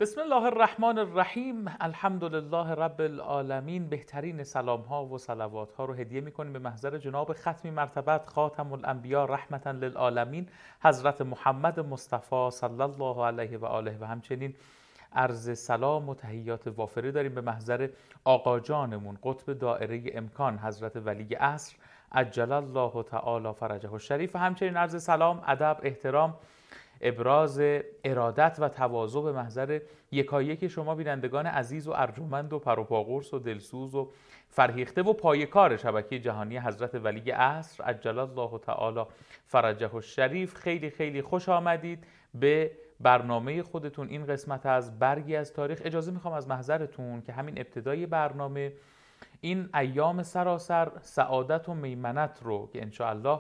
بسم الله الرحمن الرحیم. الحمدلله رب العالمین. بهترین سلام ها و صلوات ها رو هدیه میکنیم به محضر جناب ختمی مرتبت خاتم الانبیا رحمتا للعالمین حضرت محمد مصطفی صلی الله علیه و آله و همچنین عرض سلام و تحیات وافره داریم به محضر آقا جانمون قطب دائره امکان حضرت ولی عصر عجل الله تعالی فرجه الشریف و همچنین عرض سلام، ادب، احترام، ابراز ارادت و تواضع به محضر یکایک شما بینندگان عزیز و ارجمند و پروپاقرص و دلسوز و فرهیخته و پایه‌کار شبکه جهانی حضرت ولی عصر عجل الله تعالی فرجه الشریف. خیلی خیلی خوش آمدید به برنامه خودتون. این قسمت از برگی از تاریخ. اجازه میخوام از محضرتون که همین ابتدای برنامه این ایام سراسر سعادت و میمنت رو که انشاءالله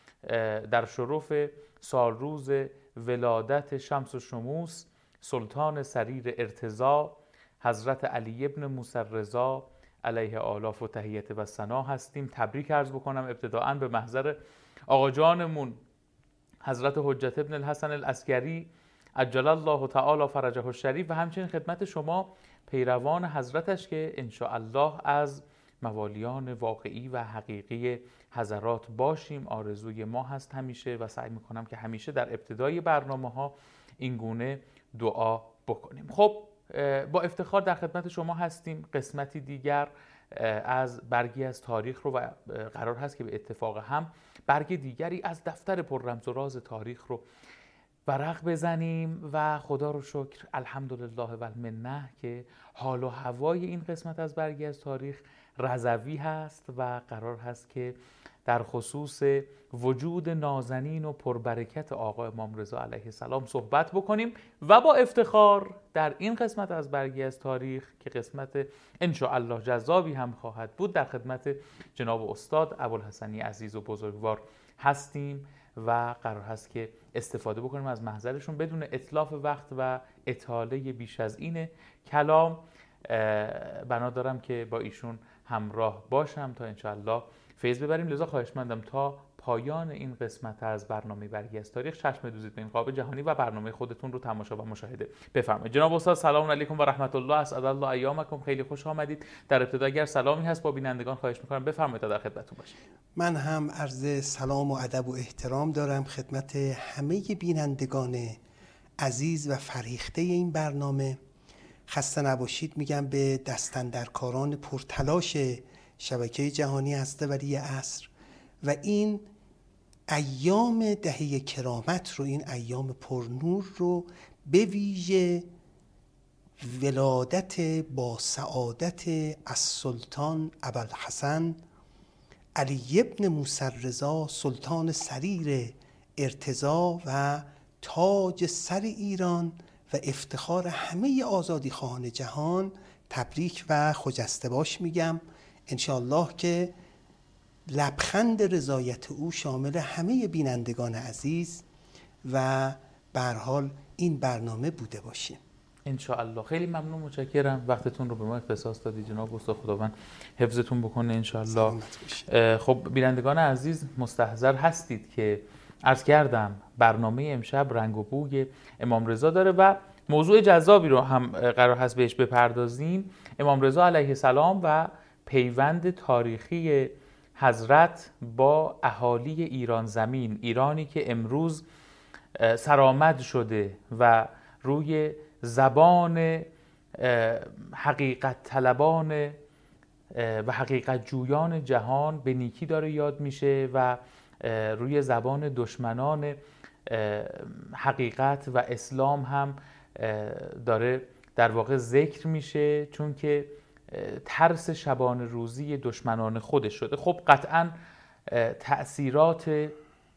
در شرف سالروز ولادت شمس و شموس سلطان سریر ارتضا حضرت علی ابن موسی الرضا علیه آلاف و تحیت و ثنا هستیم. تبریک عرض بکنم ابتداءً به محضر آقا جانمون حضرت حجت ابن الحسن العسکری عجل الله تعالی فرجه الشریف و همچنین خدمت شما پیروان حضرتش که انشاءالله از موالیان واقعی و حقیقی حضرات باشیم. آرزوی ما هست همیشه و سعی میکنم که همیشه در ابتدای برنامه ها این گونه دعا بکنیم. خب با افتخار در خدمت شما هستیم. قسمتی دیگر از برگی از تاریخ رو و قرار هست که به اتفاق هم برگ دیگری از دفتر پر رمز و راز تاریخ رو ورق بزنیم و خدا رو شکر الحمدلله و المنه که حال و هوای این قسمت از برگی از تاریخ رضوی هست و قرار هست که در خصوص وجود نازنین و پربرکت آقا امام رضا علیه السلام صحبت بکنیم و با افتخار در این قسمت از برگی از تاریخ که قسمت انشاءالله جذابی هم خواهد بود در خدمت جناب استاد ابوالحسنی عزیز و بزرگوار هستیم و قرار هست که استفاده بکنیم از محضرشون بدون اتلاف وقت و اطاله بیش از این کلام. بنا دارم که با ایشون همراه باشم تا انشاءالله فیض ببریم، لذا خواهشمندم تا پایان این قسمت از برنامه برگی از تاریخ چشم دوزید به انقلاب جهانی و برنامه خودتون رو تماشا و مشاهده بفرمایید. جناب استاد سلام علیکم و رحمت الله، اسعد الله ایامکم. خیلی خوش آمدید. در ابتدا اگر سلامی هست با بینندگان خواهش می‌کنم بفرمایید تا در خدمتتون باشیم. من هم عرض سلام و ادب و احترام دارم خدمت همه بینندگان عزیز و فریخته این برنامه. خسته نباشید میگم به دستاندرکاران پرتلاش شبکه جهانی حضرت ولی عصر و این ایام دهه کرامت رو، این ایام پرنور رو، به ویژه ولادت با سعادت از سلطان ابوالحسن علی ابن موسی الرضا سلطان سریر ارتضا و تاج سر ایران و افتخار همه آزادی خواهان جهان تبریک و خجسته باش میگم. انشاءالله که لبخند رضایت او شامل همه بینندگان عزیز و به هر حال این برنامه بوده باشه انشاءالله. خیلی ممنون، متشکرم وقتتون رو به ما اختصاص دادی جناب استاد. خداوند حفظتون بکنه انشاءالله. خب بینندگان عزیز مستحضر هستید که عرض کردم برنامه امشب رنگ و بوی امام رضا داره و موضوع جذابی رو هم قرار هست بهش بپردازیم. امام رضا علیه السلام و پیوند تاریخی حضرت با اهالی ایران زمین، ایرانی که امروز سرآمد شده و روی زبان حقیقت طلبان و حقیقت جویان جهان به نیکی داره یاد میشه و روی زبان دشمنان حقیقت و اسلام هم داره در واقع ذکر میشه، چون که ترس شبان روزی دشمنان خودش شده. خب قطعاً تأثیرات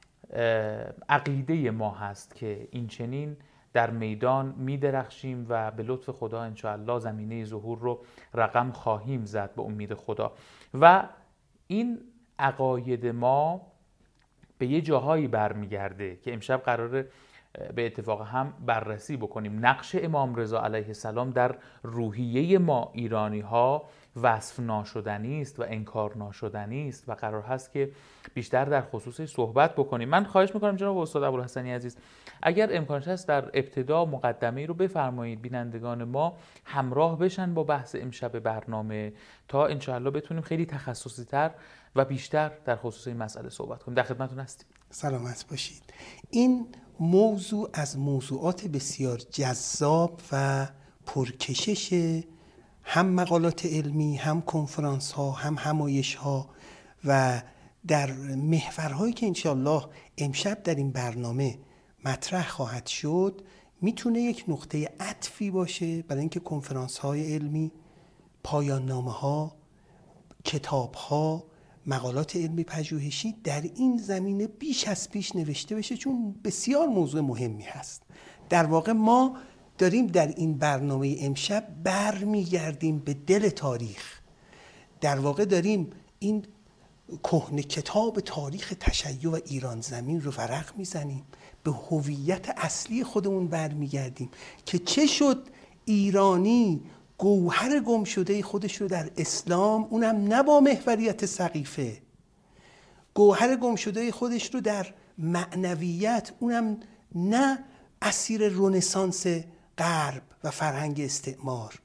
عقیده ما هست که این چنین در میدان میدرخشیم و به لطف خدا انشاءالله زمینه ظهور رو رقم خواهیم زد به امید خدا. و این عقاید ما به یه جاهایی برمیگرده که امشب قراره به اتفاق هم بررسی بکنیم. نقش امام رضا علیه السلام در روحیه ما ایرانی ها وصف ناشدنی است و انکار ناشدنی است و قرار هست که بیشتر در خصوصش صحبت بکنیم. من خواهش میکنم جناب استاد ابوالحسنی عزیز اگر امکانش هست در ابتدا مقدمه‌ای رو بفرمایید، بینندگان ما همراه بشن با بحث امشب برنامه تا انشاءالله بتونیم خیلی تخصصی تر و بیشتر در خصوص این مسئله صحبت کنیم. در خدمتتون هستیم. سلامت باشید. این موضوع از موضوعات بسیار جذاب و پرکشش هم مقالات علمی، هم کنفرانس ها، هم همایش ها و در محورهایی که انشالله امشب در این برنامه مطرح خواهد شد میتونه یک نقطه عطفی باشه برای اینکه کنفرانس های علمی، پایان نامه ها، کتاب ها، مقالات علمی پژوهشی در این زمینه بیش از پیش نوشته بشه، چون بسیار موضوع مهمی هست. در واقع ما داریم در این برنامه امشب برمیگردیم به دل تاریخ. در واقع داریم این کهنه کتاب تاریخ تشیع و ایران زمین رو ورق میزنیم، به هویت اصلی خودمون برمیگردیم که چه شد ایرانی گوهر گم شده خودش رو در اسلام، اونم نه با محوریت سقیفه، گوهر گم شده خودش رو در معنویت، اونم نه اسیر رنسانس غرب و فرهنگ استعمار.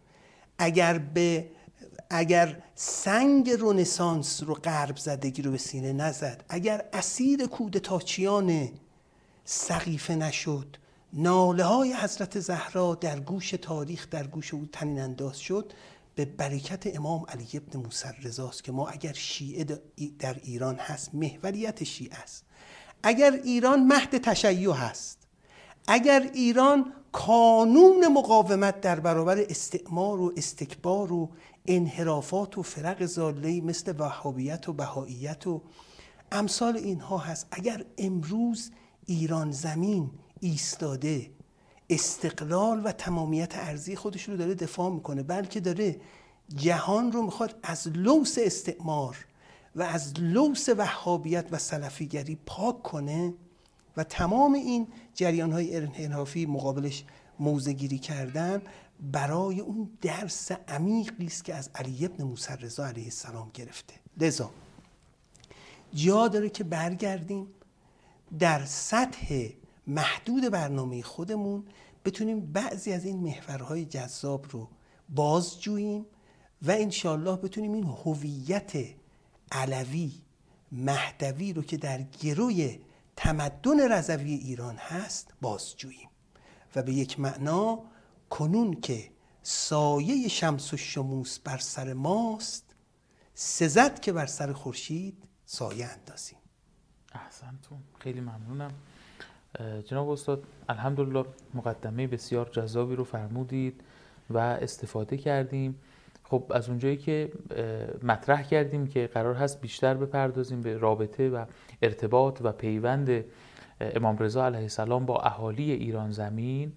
اگر سنگ رنسانس رو غرب زدگی رو به سینه نزد، اگر اسیر کودتاچیان سقیفه نشد، ناله های حضرت زهرا در گوش تاریخ، در گوش او طنین انداز شد، به برکت امام علی ابن موسی رضاست که ما اگر شیعه در ایران هست، محوریت شیعه است. اگر ایران مهد تشیع هست، اگر ایران کانون مقاومت در برابر استعمار و استکبار و انحرافات و فرق ضاله‌ای مثل وهابیت و بهائیت و امثال اینها هست، اگر امروز ایران زمین ایستاده استقلال و تمامیت ارضی خودش رو داره دفاع میکنه، بلکه داره جهان رو میخواد از لوث استعمار و از لوث وهابیت و سلفیگری پاک کنه و تمام این جریان‌های انحرافی مقابلش موضع گیری کردن، برای اون درس عمیقی است که از علی ابن موسی رضا علیه السلام گرفته. لذا جا داره که برگردیم در سطح محدود برنامه خودمون بتونیم بعضی از این محورهای جذاب رو بازجوییم و انشالله بتونیم این هویت علوی مهدوی رو که در گروی تمدن رضوی ایران هست بازجوییم و به یک معنا کنون که سایه شمس و شموس بر سر ماست، سزد که بر سر خورشید سایه اندازیم. احسنتون، خیلی ممنونم جناب استاد. الحمدلله مقدمه بسیار جذابی رو فرمودید و استفاده کردیم. خب از اونجایی که مطرح کردیم که قرار هست بیشتر بپردازیم به رابطه و ارتباط و پیوند امام رضا علیه السلام با اهالی ایران زمین،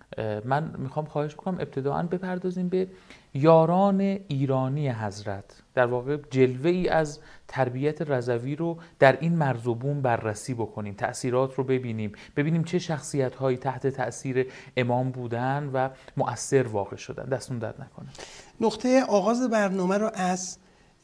من میخوام خواهش بکنم ابتداً بپردازیم به یاران ایرانی حضرت، در واقع جلوه ای از تربیت رضوی رو در این مرز و بوم بررسی بکنیم، تأثیرات رو ببینیم چه شخصیت هایی تحت تأثیر امام بودن و مؤثر واقع شدن. دستون درد نکنه. نقطه آغاز برنامه رو از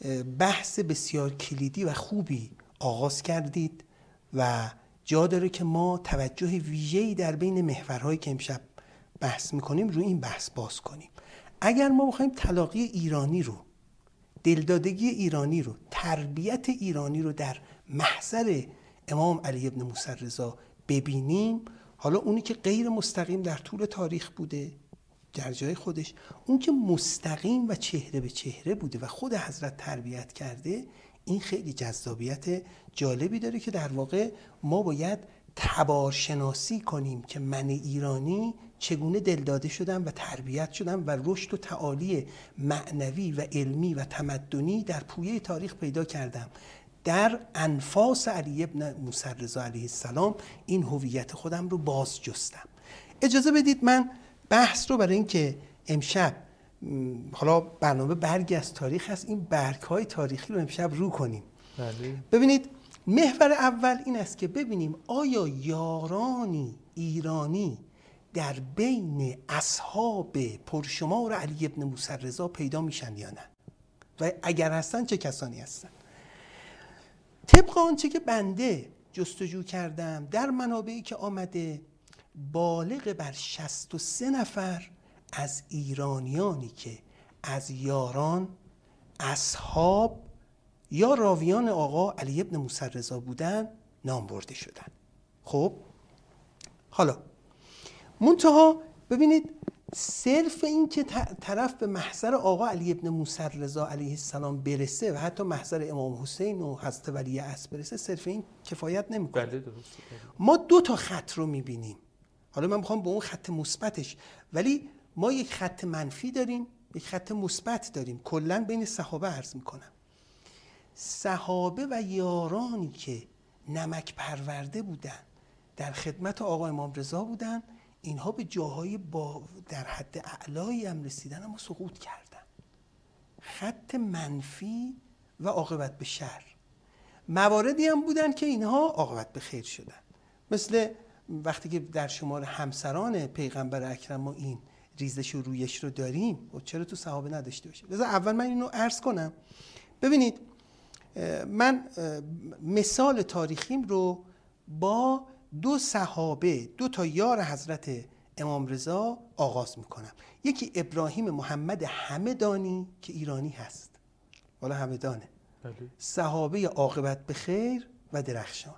بحث بسیار کلیدی و خوبی آغاز کردید و جا داره که ما توجه ویژه‌ای در بین محورهایی که امشب بحث میکنیم روی این بحث باز کنیم. اگر ما بخوایم تلاقی ایرانی رو، دلدادگی ایرانی رو، تربیت ایرانی رو در محضر امام علی ابن موسی رضا ببینیم، حالا اونی که غیر مستقیم در طول تاریخ بوده در جای خودش، اون که مستقیم و چهره به چهره بوده و خود حضرت تربیت کرده، این خیلی جذابیت جالبی داره که در واقع ما باید تبارشناسی کنیم که من ایرانی چگونه دلداده شدم و تربیت شدم و رشد و تعالی معنوی و علمی و تمدنی در پویه تاریخ پیدا کردم. در انفاس علی ابن موسی رضا علیه السلام این هویت خودم رو باز جستم. اجازه بدید من بحث رو برای اینکه امشب حالا برنامه برگی از تاریخ هست، این برگ‌های تاریخی رو امشب رو کنیم. بله. ببینید محور اول این است که ببینیم آیا یارانی ایرانی در بین اصحاب پرشمار علی ابن موسی رضا پیدا میشن یا نه. و اگر هستن چه کسانی هستن. طبق آنچه که بنده جستجو کردم در منابعی که آمده، بالغ بر 63 نفر از ایرانیانی که از یاران، اصحاب یا راویان آقا علی ابن موسی رضا بودن نام برده شدن. خب حالا منتها ببینید، صرف این که طرف به محضر آقا علی ابن موسی رضا علیه السلام برسه و حتی محضر امام حسین و حضرت ولی عصر برسه، صرف این کفایت نمیکنه. بله درسته. ما 2 تا خط رو میبینیم. حالا من میخوام به اون خط مثبتش، ولی ما یک خط منفی داریم، یک خط مثبت داریم. کلا بین صحابه عرض میکنم، صحابه و یارانی که نمک پرورده بودن، در خدمت آقا امام رضا بودن، اینها به جاهای در حد اعلایی هم رسیدن اما سقوط کردن. خط منفی و عاقبت به شر. مواردی هم بودن که اینها عاقبت به خیر شدن، مثل وقتی که در شمار همسران پیغمبر اکرم ما این ریزش و رویش رو داریم، و چرا تو صحابه نداشته باشه؟ بذار اول من اینو عرض کنم. ببینید، من مثال تاریخیم رو با 2 صحابه، 2 تا یار حضرت امام رضا آغاز میکنم. یکی ابراهیم محمد همدانی که ایرانی هست، والا همدانه، صحابه عاقبت به خیر و درخشان.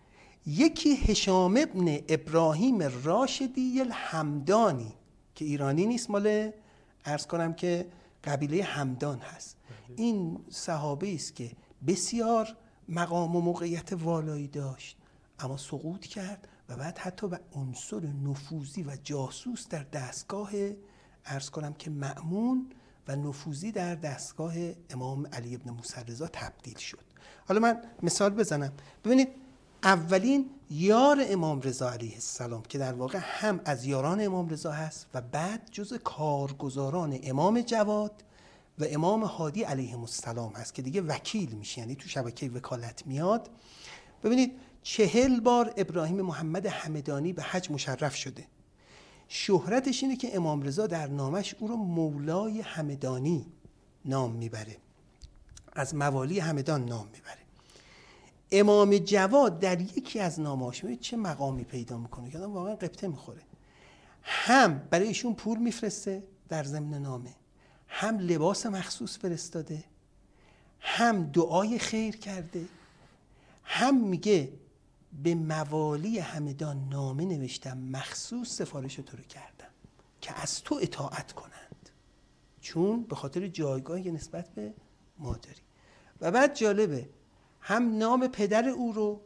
یکی هشام ابن ابراهیم راشدی الحمدانی که ایرانی نیست، مال عرض کنم که قبیله همدان هست. این صحابه است که بسیار مقام و موقعیت والایی داشت اما سقوط کرد و بعد حتی به عنصر نفوذی و جاسوس در دستگاه عرض کنم که مأمون و نفوذی در دستگاه امام علی ابن موسی رضا تبدیل شد. حالا من مثال بزنم. ببینید، اولین یار امام رضا علیه السلام که در واقع هم از یاران امام رضا هست و بعد جز کارگزاران امام جواد و امام هادی علیهم السلام هست که دیگه وکیل میشه، یعنی تو شبکه وکالت میاد. ببینید، 40 بار ابراهیم محمد همدانی به حج مشرف شده. شهرتش اینه که امام رضا در نامش او رو مولای همدانی نام میبره، از موالی همدان نام میبره. امام جواد در یکی از نامه‌هاش چه مقامی پیدا میکنه که واقعا قبطه میخوره. هم برای ایشون پول میفرسته در ضمن نامه، هم لباس مخصوص فرستاده، هم دعای خیر کرده، هم میگه به موالی همدان نامه نوشتم، مخصوص سفارش تو رو کردم که از تو اطاعت کنند، چون به خاطر جایگاهی نسبت به ما داری. و بعد جالبه، هم نام پدر او رو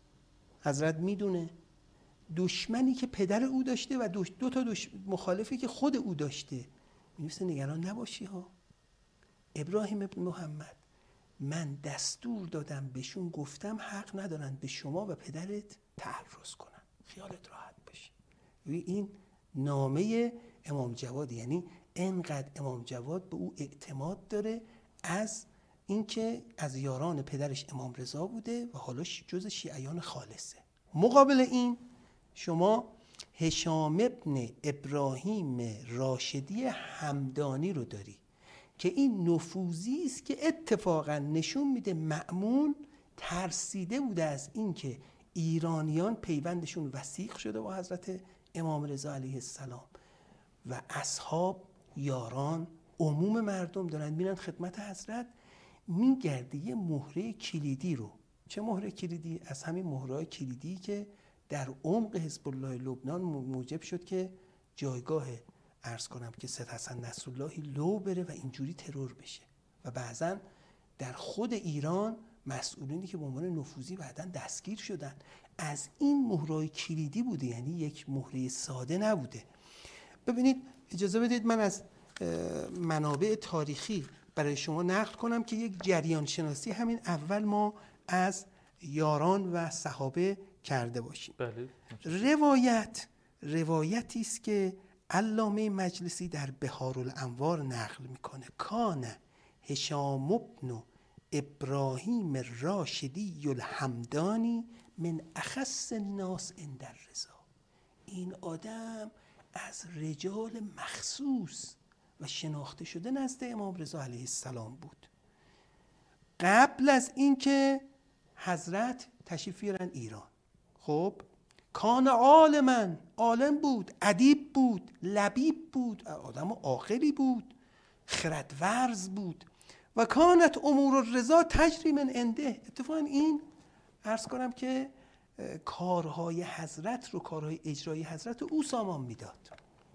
حضرت میدونه، دشمنی که پدر او داشته و 2 تا مخالفی که خود او داشته. می‌نویسه نگران نباشی ها ابراهیم ابن محمد، من دستور دادم بهشون، گفتم حق ندارن به شما و پدرت تعرض کنن، خیالت راحت باشه. این نامه امام جواد، یعنی انقدر امام جواد به او اعتماد داره از اینکه از یاران پدرش امام رضا بوده و حالا جز شیعیان خالصه. مقابل این شما هشام ابن ابراهیم راشدی همدانی رو داری که این نفوذی است که اتفاقا نشون میده مأمون ترسیده بوده از اینکه ایرانیان پیوندشون وثیق شده با حضرت امام رضا علیه السلام و اصحاب، یاران، عموم مردم دارن میرن خدمت حضرت. میگرده یه مهره کلیدی رو. چه مهره کلیدی؟ از همین مهره‌های کلیدی که در عمق حزب الله لبنان موجب شد که جایگاه عرض کنم که سید حسن نصراللهی لو بره و اینجوری ترور بشه و بعضن در خود ایران مسئولینی که به عنوان نفوذی بعدن دستگیر شدن. از این مهرهای کلیدی بوده، یعنی یک مهره ساده نبوده. ببینید، اجازه بدید من از منابع تاریخی برای شما نقل کنم که یک جریان شناسی همین اول ما از یاران و صحابه کرده باشیم. بله. روایتی است که علامه مجلسی در بهارالانوار نقل میکنه. کان هشام ابن ابراهیم راشدی الحمدانی من اخص الناس عند الرضا. این آدم از رجال مخصوص و شناخته شده نزد امام رضا علیه السلام بود. قبل از اینکه حضرت تشریف بیارن ایران. خب کان عالمن، عالم بود، ادیب بود، لبیب بود، آدم عاقلی بود، خردورز بود. و کانت امور الرضا تجری من عنده. اتفاقا این عرض کنم که کارهای حضرت رو، کارهای اجرایی حضرت رو او سامان میداد.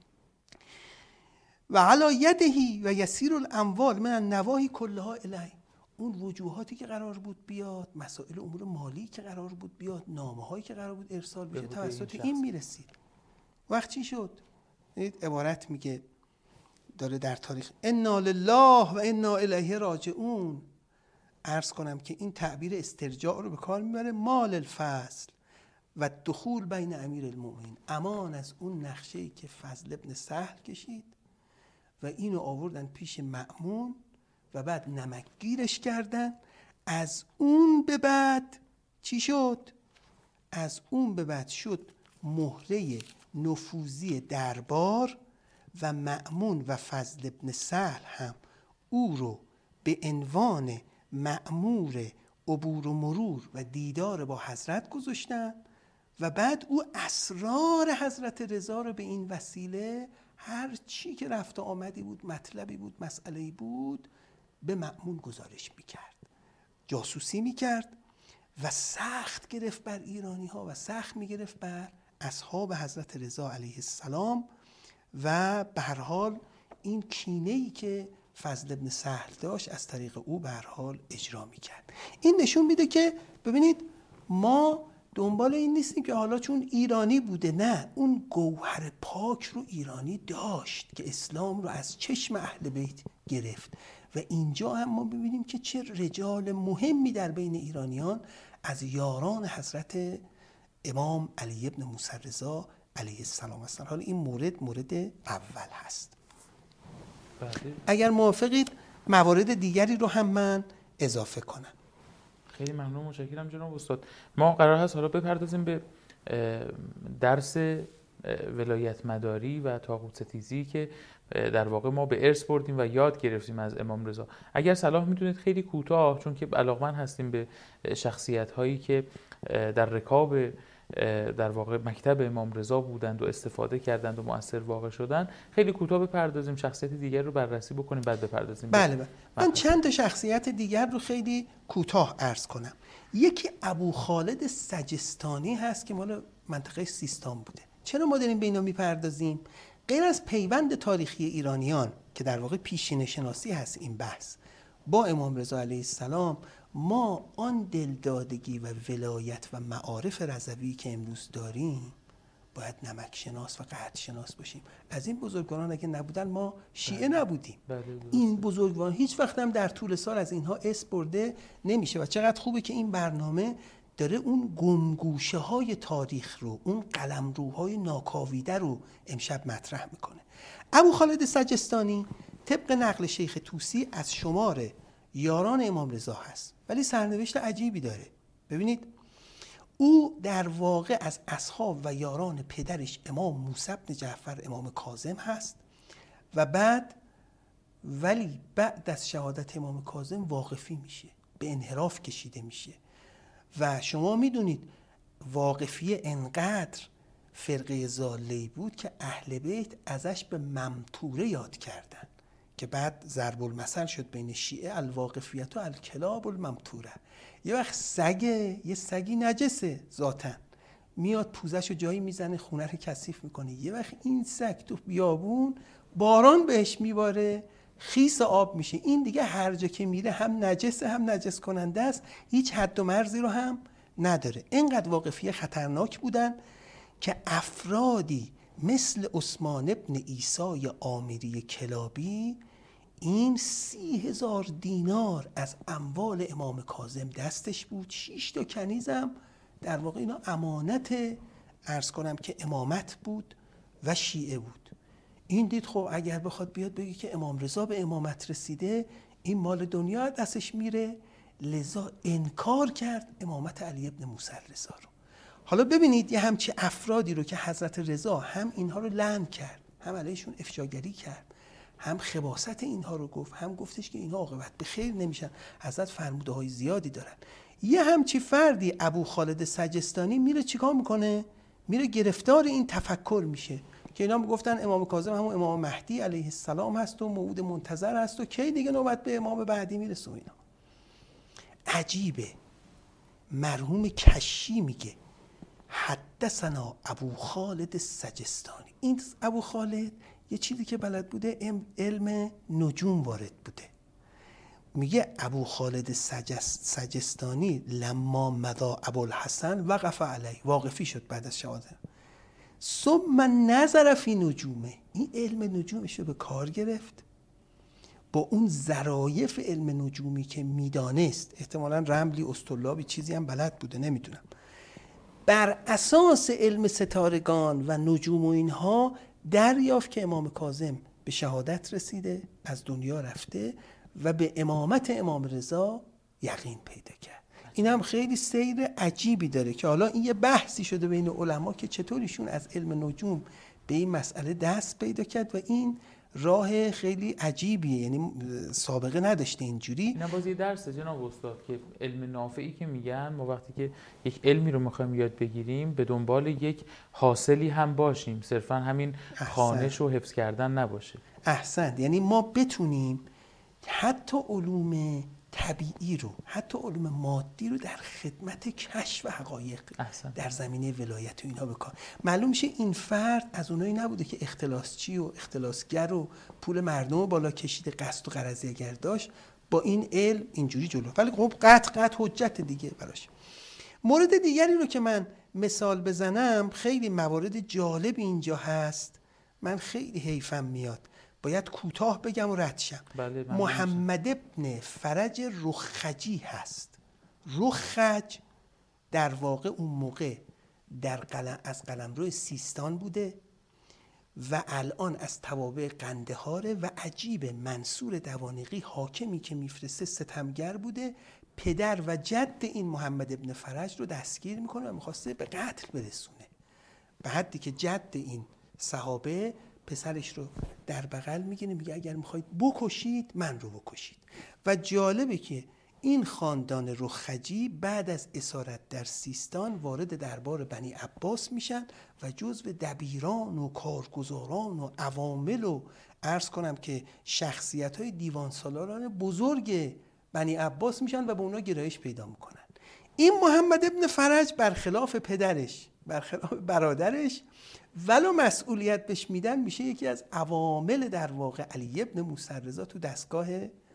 و علی یدهی و یسیر الاموال من النواحی کلها الیه. اون وجوهاتی که قرار بود بیاد، مسائل امور مالی که قرار بود بیاد، نامه‌هایی که قرار بود ارسال بشه توسط این میرسید. وقت چی شد؟ عبارت میگه داره در تاریخ انا لله و انا الیه راجعون. عرض کنم که این تعبیر استرجاع رو به کار میبره. مال الفصل و دخول بین امیر المؤمنین، امان از اون نقشه‌ای که فضل ابن سهل کشید و اینو آوردن پیش مأمون و بعد نمکگیرش کردن. از اون به بعد چی شد؟ از اون به بعد شد مهره نفوذی دربار و مأمون و فضل ابن سهل هم او رو به عنوان مأمور عبور و مرور و دیدار با حضرت گذاشتن و بعد او اسرار حضرت رضا رو به این وسیله، هر چی که رفت و آمدی بود، مطلبی بود، مسئله‌ای بود، به مأمون گزارش میکرد، جاسوسی میکرد و سخت گرفت بر ایرانی ها و سخت میگرفت بر اصحاب حضرت رضا علیه السلام. و به هر حال این کینه‌ای که فضل ابن سهل داشت از طریق او به هر حال اجرا میکرد. این نشون میده که ببینید ما دنبال این نیستیم که حالا چون ایرانی بوده، نه، اون گوهر پاک رو ایرانی داشت که اسلام رو از چشم اهل بیت گرفت. و اینجا هم ما ببینیم که چه رجال مهمی در بین ایرانیان از یاران حضرت امام علی ابن موسی رضا علیه السلام هستن. حالا این مورد اول هست. اگر موافقید موارد دیگری رو هم من اضافه کنم. خیلی ممنون، متشکرم جناب استاد. ما قرار هست حالا بپردازیم به درس ولایت مداری و طاغوت ستیزی که در واقع ما به ارث بردیم و یاد گرفتیم از امام رضا. اگر صلاح میدونید خیلی کوتاه، چون که علاقمند هستیم به شخصیت هایی که در رکاب در واقع مکتب امام رضا بودند و استفاده کردند و مؤثر واقع شدند، خیلی کوتاه بپردازیم، شخصیت دیگر رو بررسی بکنیم، بعد بپردازیم. بله. من چند تا شخصیت دیگر رو خیلی کوتاه عرض کنم. یکی ابو خالد سجستانی هست که مال منطقه سیستان بوده. چرا ما داریم به اینا میپردازیم؟ غیر از پیوند تاریخی ایرانیان که در واقع پیشینه شناسی هست این بحث با امام رضا علیه السلام، ما آن دلدادگی و ولایت و معارف رضوی که امروز داریم باید نمک شناس و قحط شناس باشیم. از این بزرگواران اگه نبودن ما شیعه نبودیم. این بزرگواران هیچ وقت هم در طول سال از اینها اسم برده نمیشه. و چقدر خوبه که این برنامه داره اون گمگوشه های تاریخ رو، اون قلمروهای ناکاویده رو امشب مطرح میکنه. ابو خالد سجستانی طبق نقل شیخ طوسی از شمار یاران امام رضا هست، ولی سرنوشت عجیبی داره. ببینید او در واقع از اصحاب و یاران پدرش امام موسی بن جعفر امام کاظم هست و ولی بعد از شهادت امام کاظم واقفی میشه، به انحراف کشیده میشه. و شما میدونید واقفیه انقدر فرقه ضاله‌ای بود که اهل بیت ازش به ممتوره یاد کردن که بعد ضرب المثل شد بین شیعه، الواقفیت و الکلاب الممتوره. یه وقت یه سگی نجسه ذاتاً، میاد پوزش رو جایی میزنه، خونه رو کثیف میکنه. یه وقت این سگ تو بیابون باران بهش میباره، خیس آب میشه، این دیگه هر جا که میره هم نجسه هم نجس کننده است، هیچ حد و مرزی رو هم نداره. اینقدر واقفیه خطرناک بودن که افرادی مثل عثمان ابن عیسی عامری کلابی این 30,000 دینار از اموال امام کاظم دستش بود، 6 تا کنیزم در واقع اینا امانت عرض کنم که امامت بود و شیعه بود. این دید خب اگر بخواد بیاد بگه که امام رضا به امامت رسیده، این مال دنیا دستش میره، لذا انکار کرد امامت علی ابن موسی رضا رو. حالا ببینید یه همچی افرادی رو که حضرت رضا هم اینها رو لعن کرد، هم علیشون افشاگری کرد، هم خباثت اینها رو گفت، هم گفتش که اینها عاقبت به خیر نمیشن. حضرت فرموده های زیادی دارن. یه همچی فردی ابو خالد سجستانی میره چیکار میکنه؟ میره گرفتار این تفکر میشه که اینا میگفتن امام کاظم همون امام مهدی علیه السلام هست و موعود منتظر هست و کی دیگه نوبت به امام بعدی میرسه و اینا. عجیبه. مرحوم کشی میگه حدثنا ابو خالد سجستانی. این ابو خالد یه چیزی که بلد بوده علم نجوم وارد بوده. میگه ابو خالد سجستانی لما مضا ابوالحسن وقف علیه، واقفی شد بعد از شهادت. ثم نظر فی نجومه، این علم نجومش رو به کار گرفت، با اون ظرایف علم نجومی که میدانست، احتمالاً رملی اسطلابی چیزی هم بلد بوده نمیدونم، بر اساس علم ستارگان و نجوم و اینها دریافت که امام کاظم به شهادت رسیده، از دنیا رفته و به امامت امام رضا یقین پیدا کرد. این هم خیلی سیر عجیبی داره که حالا این یه بحثی شده بین علما که چطور ایشون از علم نجوم به این مسئله دست پیدا کرد و این راه خیلی عجیبیه، یعنی سابقه نداشته اینجوری. اینا باز یه درسه جناب استاد که علم نافعی که میگن ما وقتی که یک علمی رو میخوایم یاد بگیریم به دنبال یک حاصلی هم باشیم، صرفا همین خوانش و حفظ کردن نباشه. احسنت. یعنی ما بتونیم حتی علوم طبیعی رو، حتی علوم مادی رو در خدمت کشف حقایق در زمینه ولایت و اینها بکن. معلوم میشه این فرد از اونایی نبوده که اختلاسچی و اختلاسگر و پول مردم رو بالا کشیده، قصد و غرضی اگر داشت با این علم اینجوری جلو، ولی خب قطع حجت دیگه براش. مورد دیگری رو که من مثال بزنم، خیلی موارد جالب اینجا هست، من خیلی حیفم میاد، باید کوتاه بگم و رد شم. محمد ابن فرج رخخجی هست. رخخج در واقع اون موقع از قلمرو سیستان بوده و الان از توابع قندهاره و عجیب منصور دوانقی حاکمی که میفرسته ستمگر بوده، پدر و جد این محمد ابن فرج رو دستگیر میکنه و میخواسته به قتل برسونه، به حدی که جد این صحابه پسرش رو در بغل میگیره، میگه اگر میخواید بکشید من رو بکشید. و جالبه که این خاندان رخخجی بعد از اسارت در سیستان وارد دربار بنی عباس میشن و جزو دبیران و کارگزاران و عوامل و عرض کنم که شخصیت‌های دیوان سالاران بزرگ بنی عباس میشن و به اونا گرایش پیدا میکنن. این محمد ابن فرج برخلاف پدرش، برخلاف برادرش، ولو مسئولیت بهش میدن، میشه یکی از عوامل در واقع علی ابن موسی رضا تو دستگاه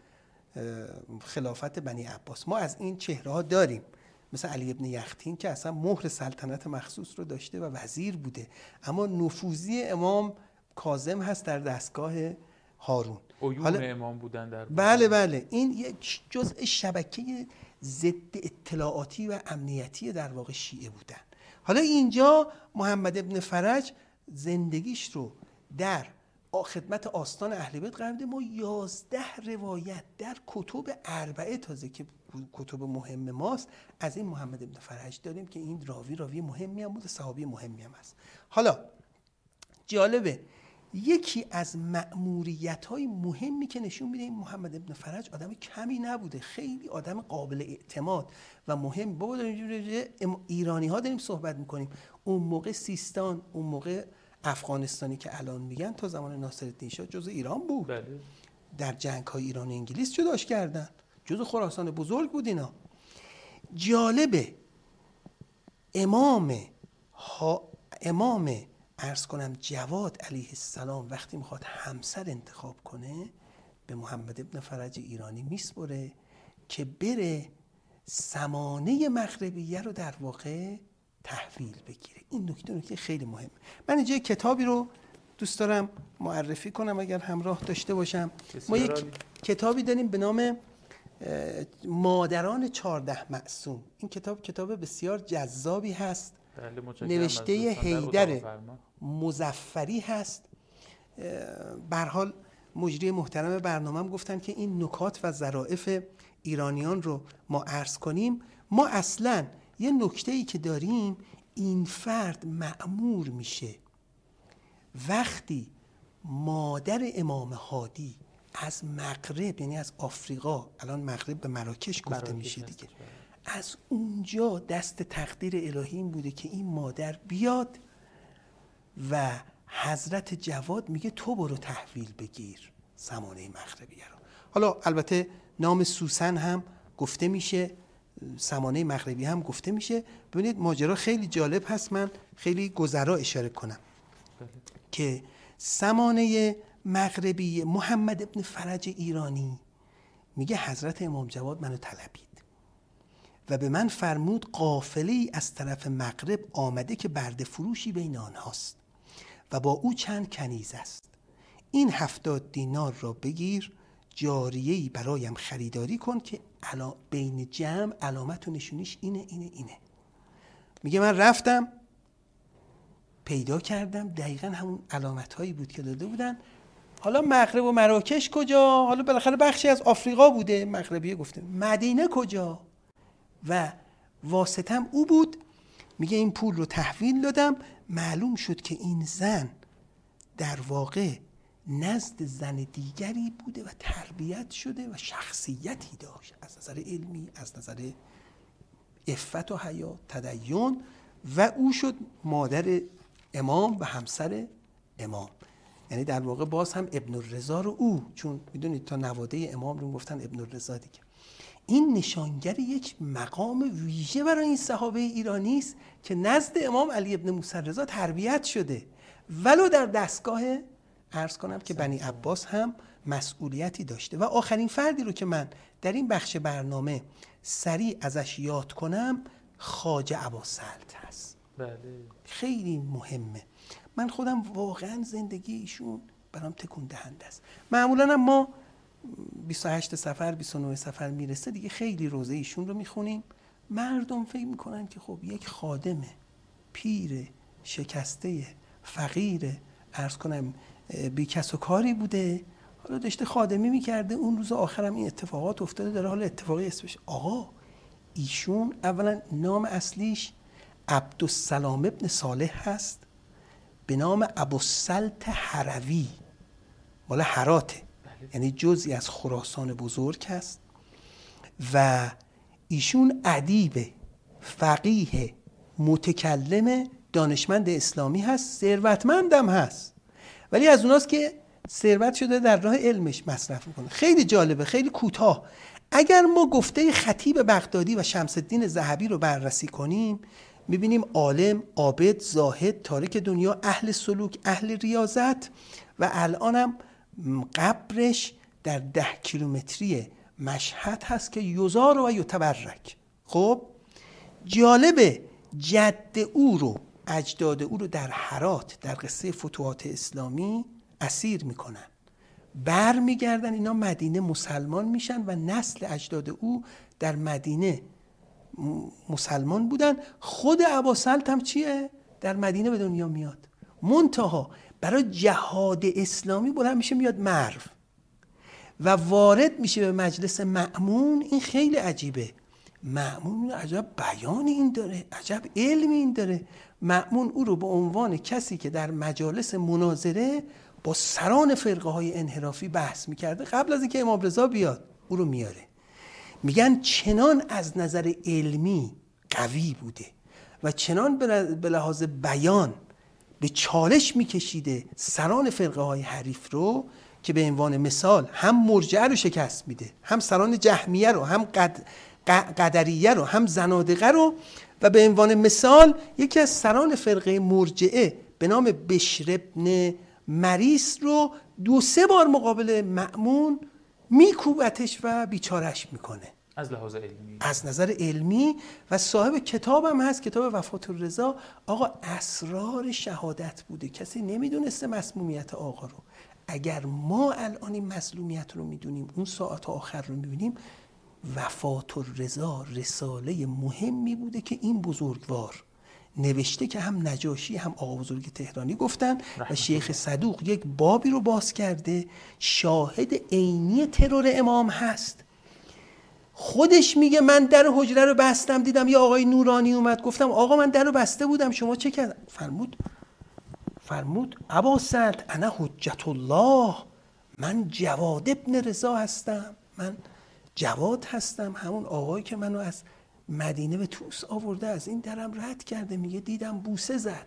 خلافت بنی عباس. ما از این چهره ها داریم، مثل علی ابن یختین که اصلا مهر سلطنت مخصوص رو داشته و وزیر بوده، اما نفوذی امام کاظم هست در دستگاه هارون. عیون امام بودن در بله این یک جزء شبکه ضد اطلاعاتی و امنیتی در واقع شیعه بودن. حالا اینجا محمد ابن فرج زندگیش رو در خدمت آستان اهل بیت قرار میده. ما 11 روایت در کتب اربعه تازه که کتب مهم ماست از این محمد ابن فرج داریم که این راوی مهمی هم بود، صحابی مهمی هم هست. حالا جالبه یکی از مأموریت‌های مهمی که نشون میده این محمد ابن فرج آدم کمی نبوده، خیلی آدم قابل اعتماد و مهم. بابا داریم ایرانی‌ها داریم صحبت می‌کنیم، اون موقع سیستان، اون موقع افغانستانی که الان میگن تا زمان ناصرالدین شاه جزء ایران بود. بله. در جنگ‌های ایران و انگلیس جداش کردن، جزء خراسان بزرگ بود اینا. جالبه امام عرض کنم جواد علیه السلام وقتی میخواد همسر انتخاب کنه به محمد ابن فرج ایرانی میسپره که بره سمانه مغربیه رو در واقع تحویل بگیره. این نکته خیلی مهمه. من اینجا کتابی رو دوست دارم معرفی کنم اگر همراه داشته باشم. ما یک کتابی داریم به نام مادران 14 معصوم. این کتاب بسیار جذابی هست، نوشته حیدر مظفری هست. به هر حال مجری محترم برنامه‌ام گفتن که این نکات و ظرافت ایرانیان رو ما عرض کنیم. ما اصلاً یه نکته‌ای که داریم، این فرد مأمور میشه وقتی مادر امام هادی از مغرب، یعنی از آفریقا، الان مغرب به مراکش گفته میشه دیگه، از اونجا دست تقدیر الهی این بوده که این مادر بیاد و حضرت جواد میگه تو برو تحویل بگیر سمانه مغربیه رو. حالا البته نام سوسن هم گفته میشه، سمانه مغربی هم گفته میشه. ببینید ماجرا خیلی جالب هست، من خیلی گذرا اشاره کنم که سمانه مغربی محمد ابن فرج ایرانی میگه حضرت امام جواد منو طلبید و به من فرمود قافله‌ای از طرف مغرب آمده که برده فروشی بین آنهاست و با او چند کنیز است. این 70 دینار را بگیر، جاریه‌ای برایم خریداری کن که بین جمع علامت و نشونیش اینه. میگه من رفتم پیدا کردم، دقیقا همون علامت هایی بود که داده بودن. حالا مغرب و مراکش کجا؟ حالا بالاخره بخشی از آفریقا بوده، مغربیه گفته. مدینه کجا؟ و واسطم او بود. میگه این پول رو تحویل دادم، معلوم شد که این زن در واقع نزد زن دیگری بوده و تربیت شده و شخصیتی داشت از نظر علمی، از نظر عفت و حیا، تدین، و او شد مادر امام و همسر امام. یعنی در واقع باز هم ابن الرضا رو او، چون میدونید تا نواده امام رو گفتن ابن الرضا دیگه. این نشانگر یک مقام ویژه برای این صحابه ایرانی است که نزد امام علی ابن موسی رضا تربیت شده، ولو در دستگاه عرض کنم که بنی عباس هم مسئولیتی داشته. و آخرین فردی رو که من در این بخش برنامه سریع ازش یاد کنم خواجه اباسلط هست. بله. خیلی مهمه. من خودم واقعا زندگی ایشون برام تکون دهنده است. معمولا ما 28 صفر 29 صفر میرسه دیگه خیلی روزه ایشون رو میخونیم. مردم فکر میکنن که خب یک خادمه، پیر، شکسته، فقیر، عرض کنم بی کس و کاری بوده، حالا داشته خادمی میکرده، اون روز آخرم این اتفاقات افتاده، داره حالا اتفاقی اسمش. آقا ایشون اولا نام اصلیش عبدالسلام ابن صالح هست به نام ابوالسلط هروی، مال هراته، یعنی جزئی از خراسان بزرگ هست. و ایشون ادیب، فقیه، متکلم، دانشمند اسلامی هست، ثروتمندم هست، ولی از اوناست که ثروت شده در راه علمش مصرف میکنه. خیلی جالبه، خیلی کوتاه. اگر ما گفته خطیب بغدادی و شمس الدین ذهبی رو بررسی کنیم میبینیم عالم، عابد، زاهد، تارک دنیا، اهل سلوک، اهل ریاضت، و الانم قبرش در 10 کیلومتری مشهد هست که یزار و یتبرک. خب جالبه جد او رو، اجداد او رو در هرات در قصه فتوحات اسلامی اسیر میکنن، بر میگردن اینا مدینه مسلمان میشن و نسل اجداد او در مدینه مسلمان بودن. خود اباسلط هم چیه؟ در مدینه به دنیا میاد، منتها برای جهاد اسلامی بلند میشه میاد مرو و وارد میشه به مجلس مأمون. این خیلی عجیبه، مأمون عجب بیانی این داره، عجب علمی این داره. مأمون او رو به عنوان کسی که در مجالس مناظره با سران فرقه های انحرافی بحث میکرده قبل از اینکه امام رضا بیاد او رو میاره. میگن چنان از نظر علمی قوی بوده و چنان به لحاظ بیان به چالش میکشیده سران فرقه های حریف رو که به عنوان مثال هم مرجعه رو شکست میده، هم سران جهمیه رو، هم قدریه رو، هم زنادقه رو. و به عنوان مثال یکی از سران فرقه مرجعه به نام بشر ابن مریس رو 2-3 بار مقابل مأمون میکوبتش و بیچارش میکنه از لحاظ علمی، از نظر علمی. و صاحب کتاب هم هست، کتاب وفات الرضا. آقا اسرار شهادت بوده، کسی نمیدونسته مسمومیت آقا رو. اگر ما الان این مسمومیت رو میدونیم، اون ساعت آخر رو میبینیم، وفات الرضا رساله مهمی بوده که این بزرگوار نوشته که هم نجاشی هم آقا بزرگ تهرانی گفتن و شیخ صدوق یک بابی رو باز کرده، شاهد عینی ترور امام هست. خودش میگه من در حجره رو بستم، دیدم یه آقای نورانی اومد، گفتم آقا من در رو بسته بودم، شما چه کرد؟ فرمود ابا سعد انا حجت الله، من جواد ابن رضا هستم، من جواد هستم، همون آقایی که منو از مدینه به طوس آورده از این درم رد کرده. میگه دیدم بوسه زد،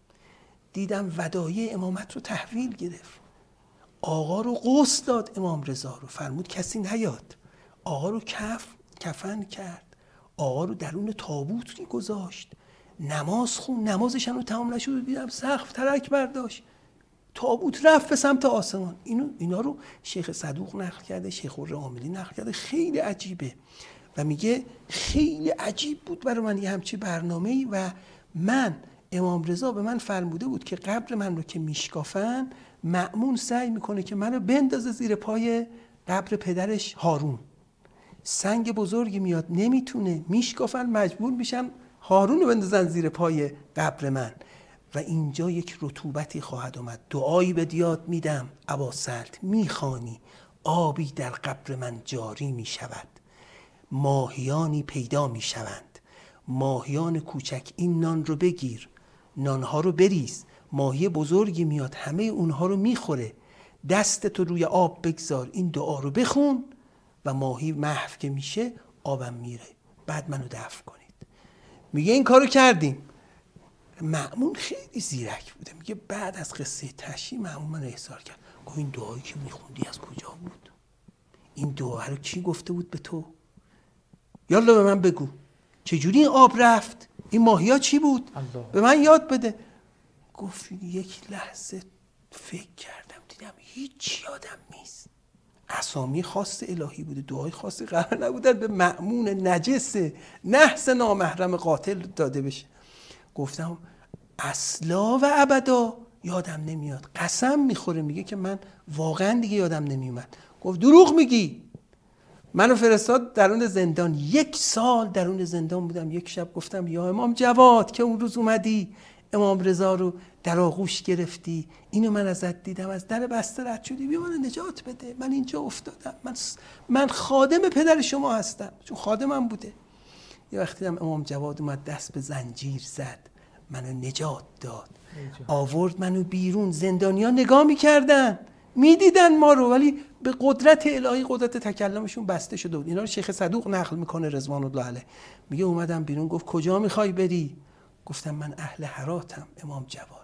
دیدم ودایع امامت رو تحویل گرفت، آقا رو غسل داد امام رضا رو، فرمود کسی نیاد، آقا رو کفن کرد، آقا رو درون تابوت گذاشت، نماز خون، نمازش هم رو تمام نشد، دیدم سقف ترک برداشت، تابوت رفت به سمت آسمان. اینا رو شیخ صدوق نقل کرده، شیخ الراملی نقل کرده، خیلی عجیبه و میگه خیلی عجیب بود برای من یه همچی برنامه‌ای و من امام رضا به من فرموده بود که قبر من رو که میشکافن مأمون سعی میکنه که منو بندازه زیر پای قبر پدرش هارون، سنگ بزرگی میاد نمیتونه، میشکافن مجبور میشن هارون رو بندازن زیر پای قبر من و اینجا یک رطوبتی خواهد آمد، دعایی به دیاد میدم ابا سلط میخوانی، آبی در قبر من جاری میشود، ماهیانی پیدا میشوند، ماهیان کوچک این نان رو بگیر، نانها رو بریز، ماهی بزرگی میاد همه اونها رو میخوره، دستتو روی آب بگذار، این دعا رو بخون و ماهی محو که میشه آبم میره، بعد منو دفن کنید. میگه این کارو کردیم. مأمون خیلی زیرک بوده، میگه بعد از قصه تشییع مأمون منو احضار کرد، گفت این دعایی که میخوندی از کجا بود؟ این دعا رو کی گفته بود به تو؟ یالا به من بگو چجوری این آب رفت؟ این ماهیا چی بود؟ به من یاد بده. گفت یک لحظه فکر کردم دیدم هیچ یادم نیست. اسامی خاص الهی بوده، دعای خاصی قرار نبودن به مأمون نجس نحس نامحرم قاتل داده بشه. گفتم اصلا و ابدا یادم نمیاد، قسم میخوره، میگه که من واقعا دیگه یادم نمیومد. گفت دروغ میگی. منو فرستاد درون زندان، 1 سال درون زندان بودم. یک شب گفتم یا امام جواد که اون روز اومدی امام رضا رو در آغوش گرفتی، اینو من ازت دیدم، از در بسته رد شدی، بیا منو نجات بده، من اینجا افتادم، من خادم پدر شما هستم، چون خادمم بوده. یه وقتی دیدم امام جواد اومد دست به زنجیر زد، منو نجات داد، آورد منو بیرون. زندانیا نگاه میکردن میدیدن ما رو، ولی به قدرت الهی قدرت تکلمشون بسته شده بود. اینا رو شیخ صدوق نقل میکنه رضوان الله علیه. میگه اومدم بیرون، گفت کجا میخوای بری؟ گفتم من اهل هراتم امام جواد.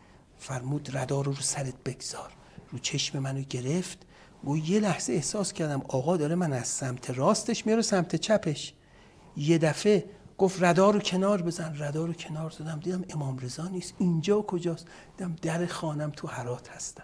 فرمود ردا رو سرت بگذار، رو چشم منو گرفت و یه لحظه احساس کردم آقا داره من از سمت راستش میاره سمت چپش. یه دفعه گفت ردا رو کنار بزن، ردا رو کنار زدم، دیدم امام رضا نیست. اینجا کجاست؟ دیدم در خانم تو هرات هستم.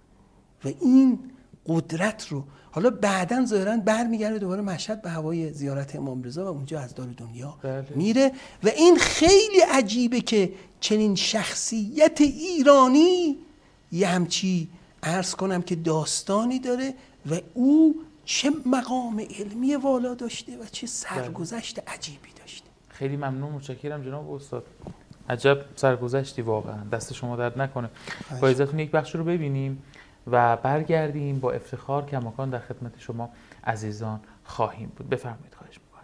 و این قدرت رو حالا بعداً ظاهراً برمیگرده دوباره مشهد به هوای زیارت امام رضا و اونجا از دار دنیا میره. و این خیلی عجیبه که چنین شخصیت ایرانی یه همچی عرض کنم که داستانی داره و او چه مقام علمی والا داشته و چه سرگذشت عجیبی داشته. خیلی ممنون، متشکرم جناب استاد. عجب سرگذشتی واقعا، دست شما درد نکنه. با اجازهتون یک بخش رو ببینیم و برگردیم با افتخار کماکان در خدمت شما عزیزان خواهیم بود. بفرمایید، خواهش میکنم.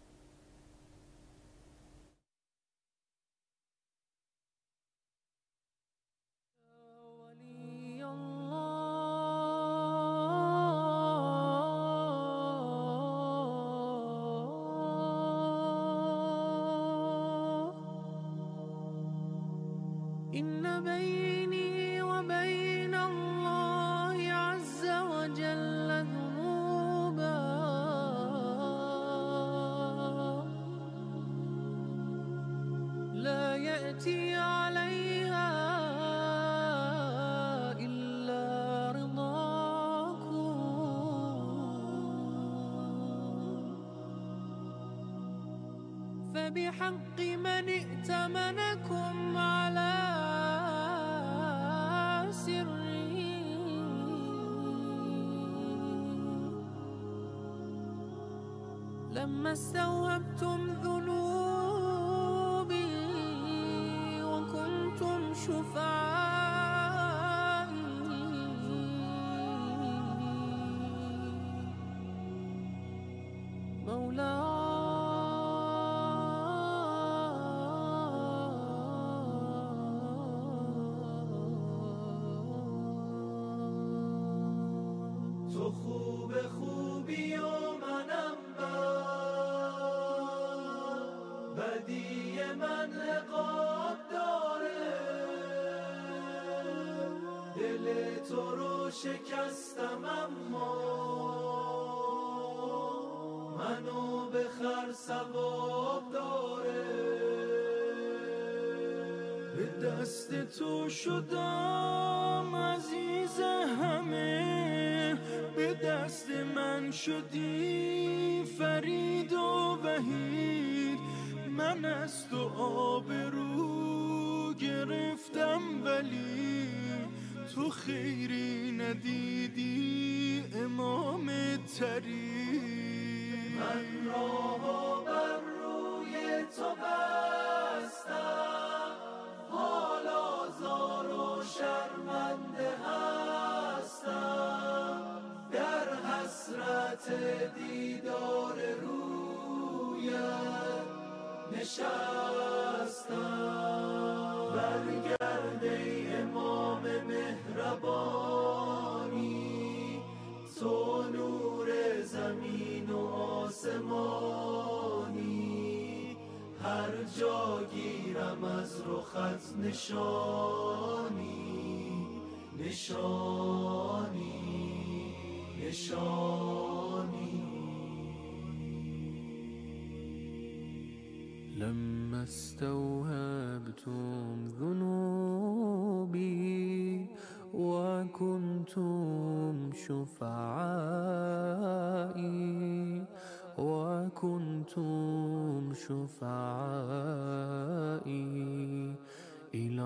إن بيني وبين الله عز وجل ذنوبا لا يأتي عليها إلا رضاكم فبحق من ائتمنكم على لما استوهبتم ذنوبي وكنتم شفعائي مولاي بدی من عقاب داره، دل تو رو شکستم اما منو بخر ثواب داره. به دست تو شدم عزیز همه، به دست من شدی فرید و وحید. من از تو آبرو گرفتم ولی تو خیری ندیدی امام تری. من راهو بر روی تو بستم، حالا زار و شرمنده هستم. در حسرت دیدار رویت نشستم. برگرد ای امام مهربانی، تو نور زمین و آسمانی. هر جا گیرم از رخت نشانی، نشانی، نشانی. لما استوهبتم ذنوبي وكنتم شفعائي، وكنتم شفعائي إلى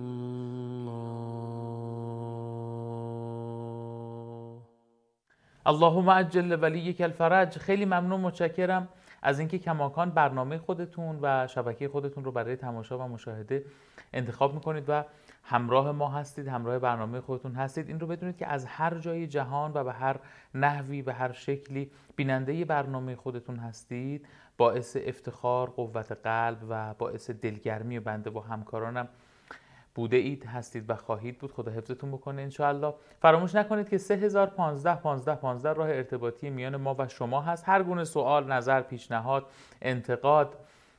الله. اللهم عجل ولیک الفرج. خیلی ممنون، متشکرم از اینکه کماکان برنامه خودتون و شبکه خودتون رو برای تماشا و مشاهده انتخاب میکنید و همراه ما هستید، همراه برنامه خودتون هستید. این رو بدونید که از هر جای جهان و به هر نحوی، به هر شکلی بیننده برنامه خودتون هستید، باعث افتخار، قوت قلب و باعث دلگرمی بنده و همکارانم بوده اید، هستید و خواهید بود. خدا حفظتون بکنه انشاءالله. فراموش نکنید که 3015 15 15 راه ارتباطی میان ما و شما هست. هر گونه سوال، نظر، پیشنهاد، انتقاد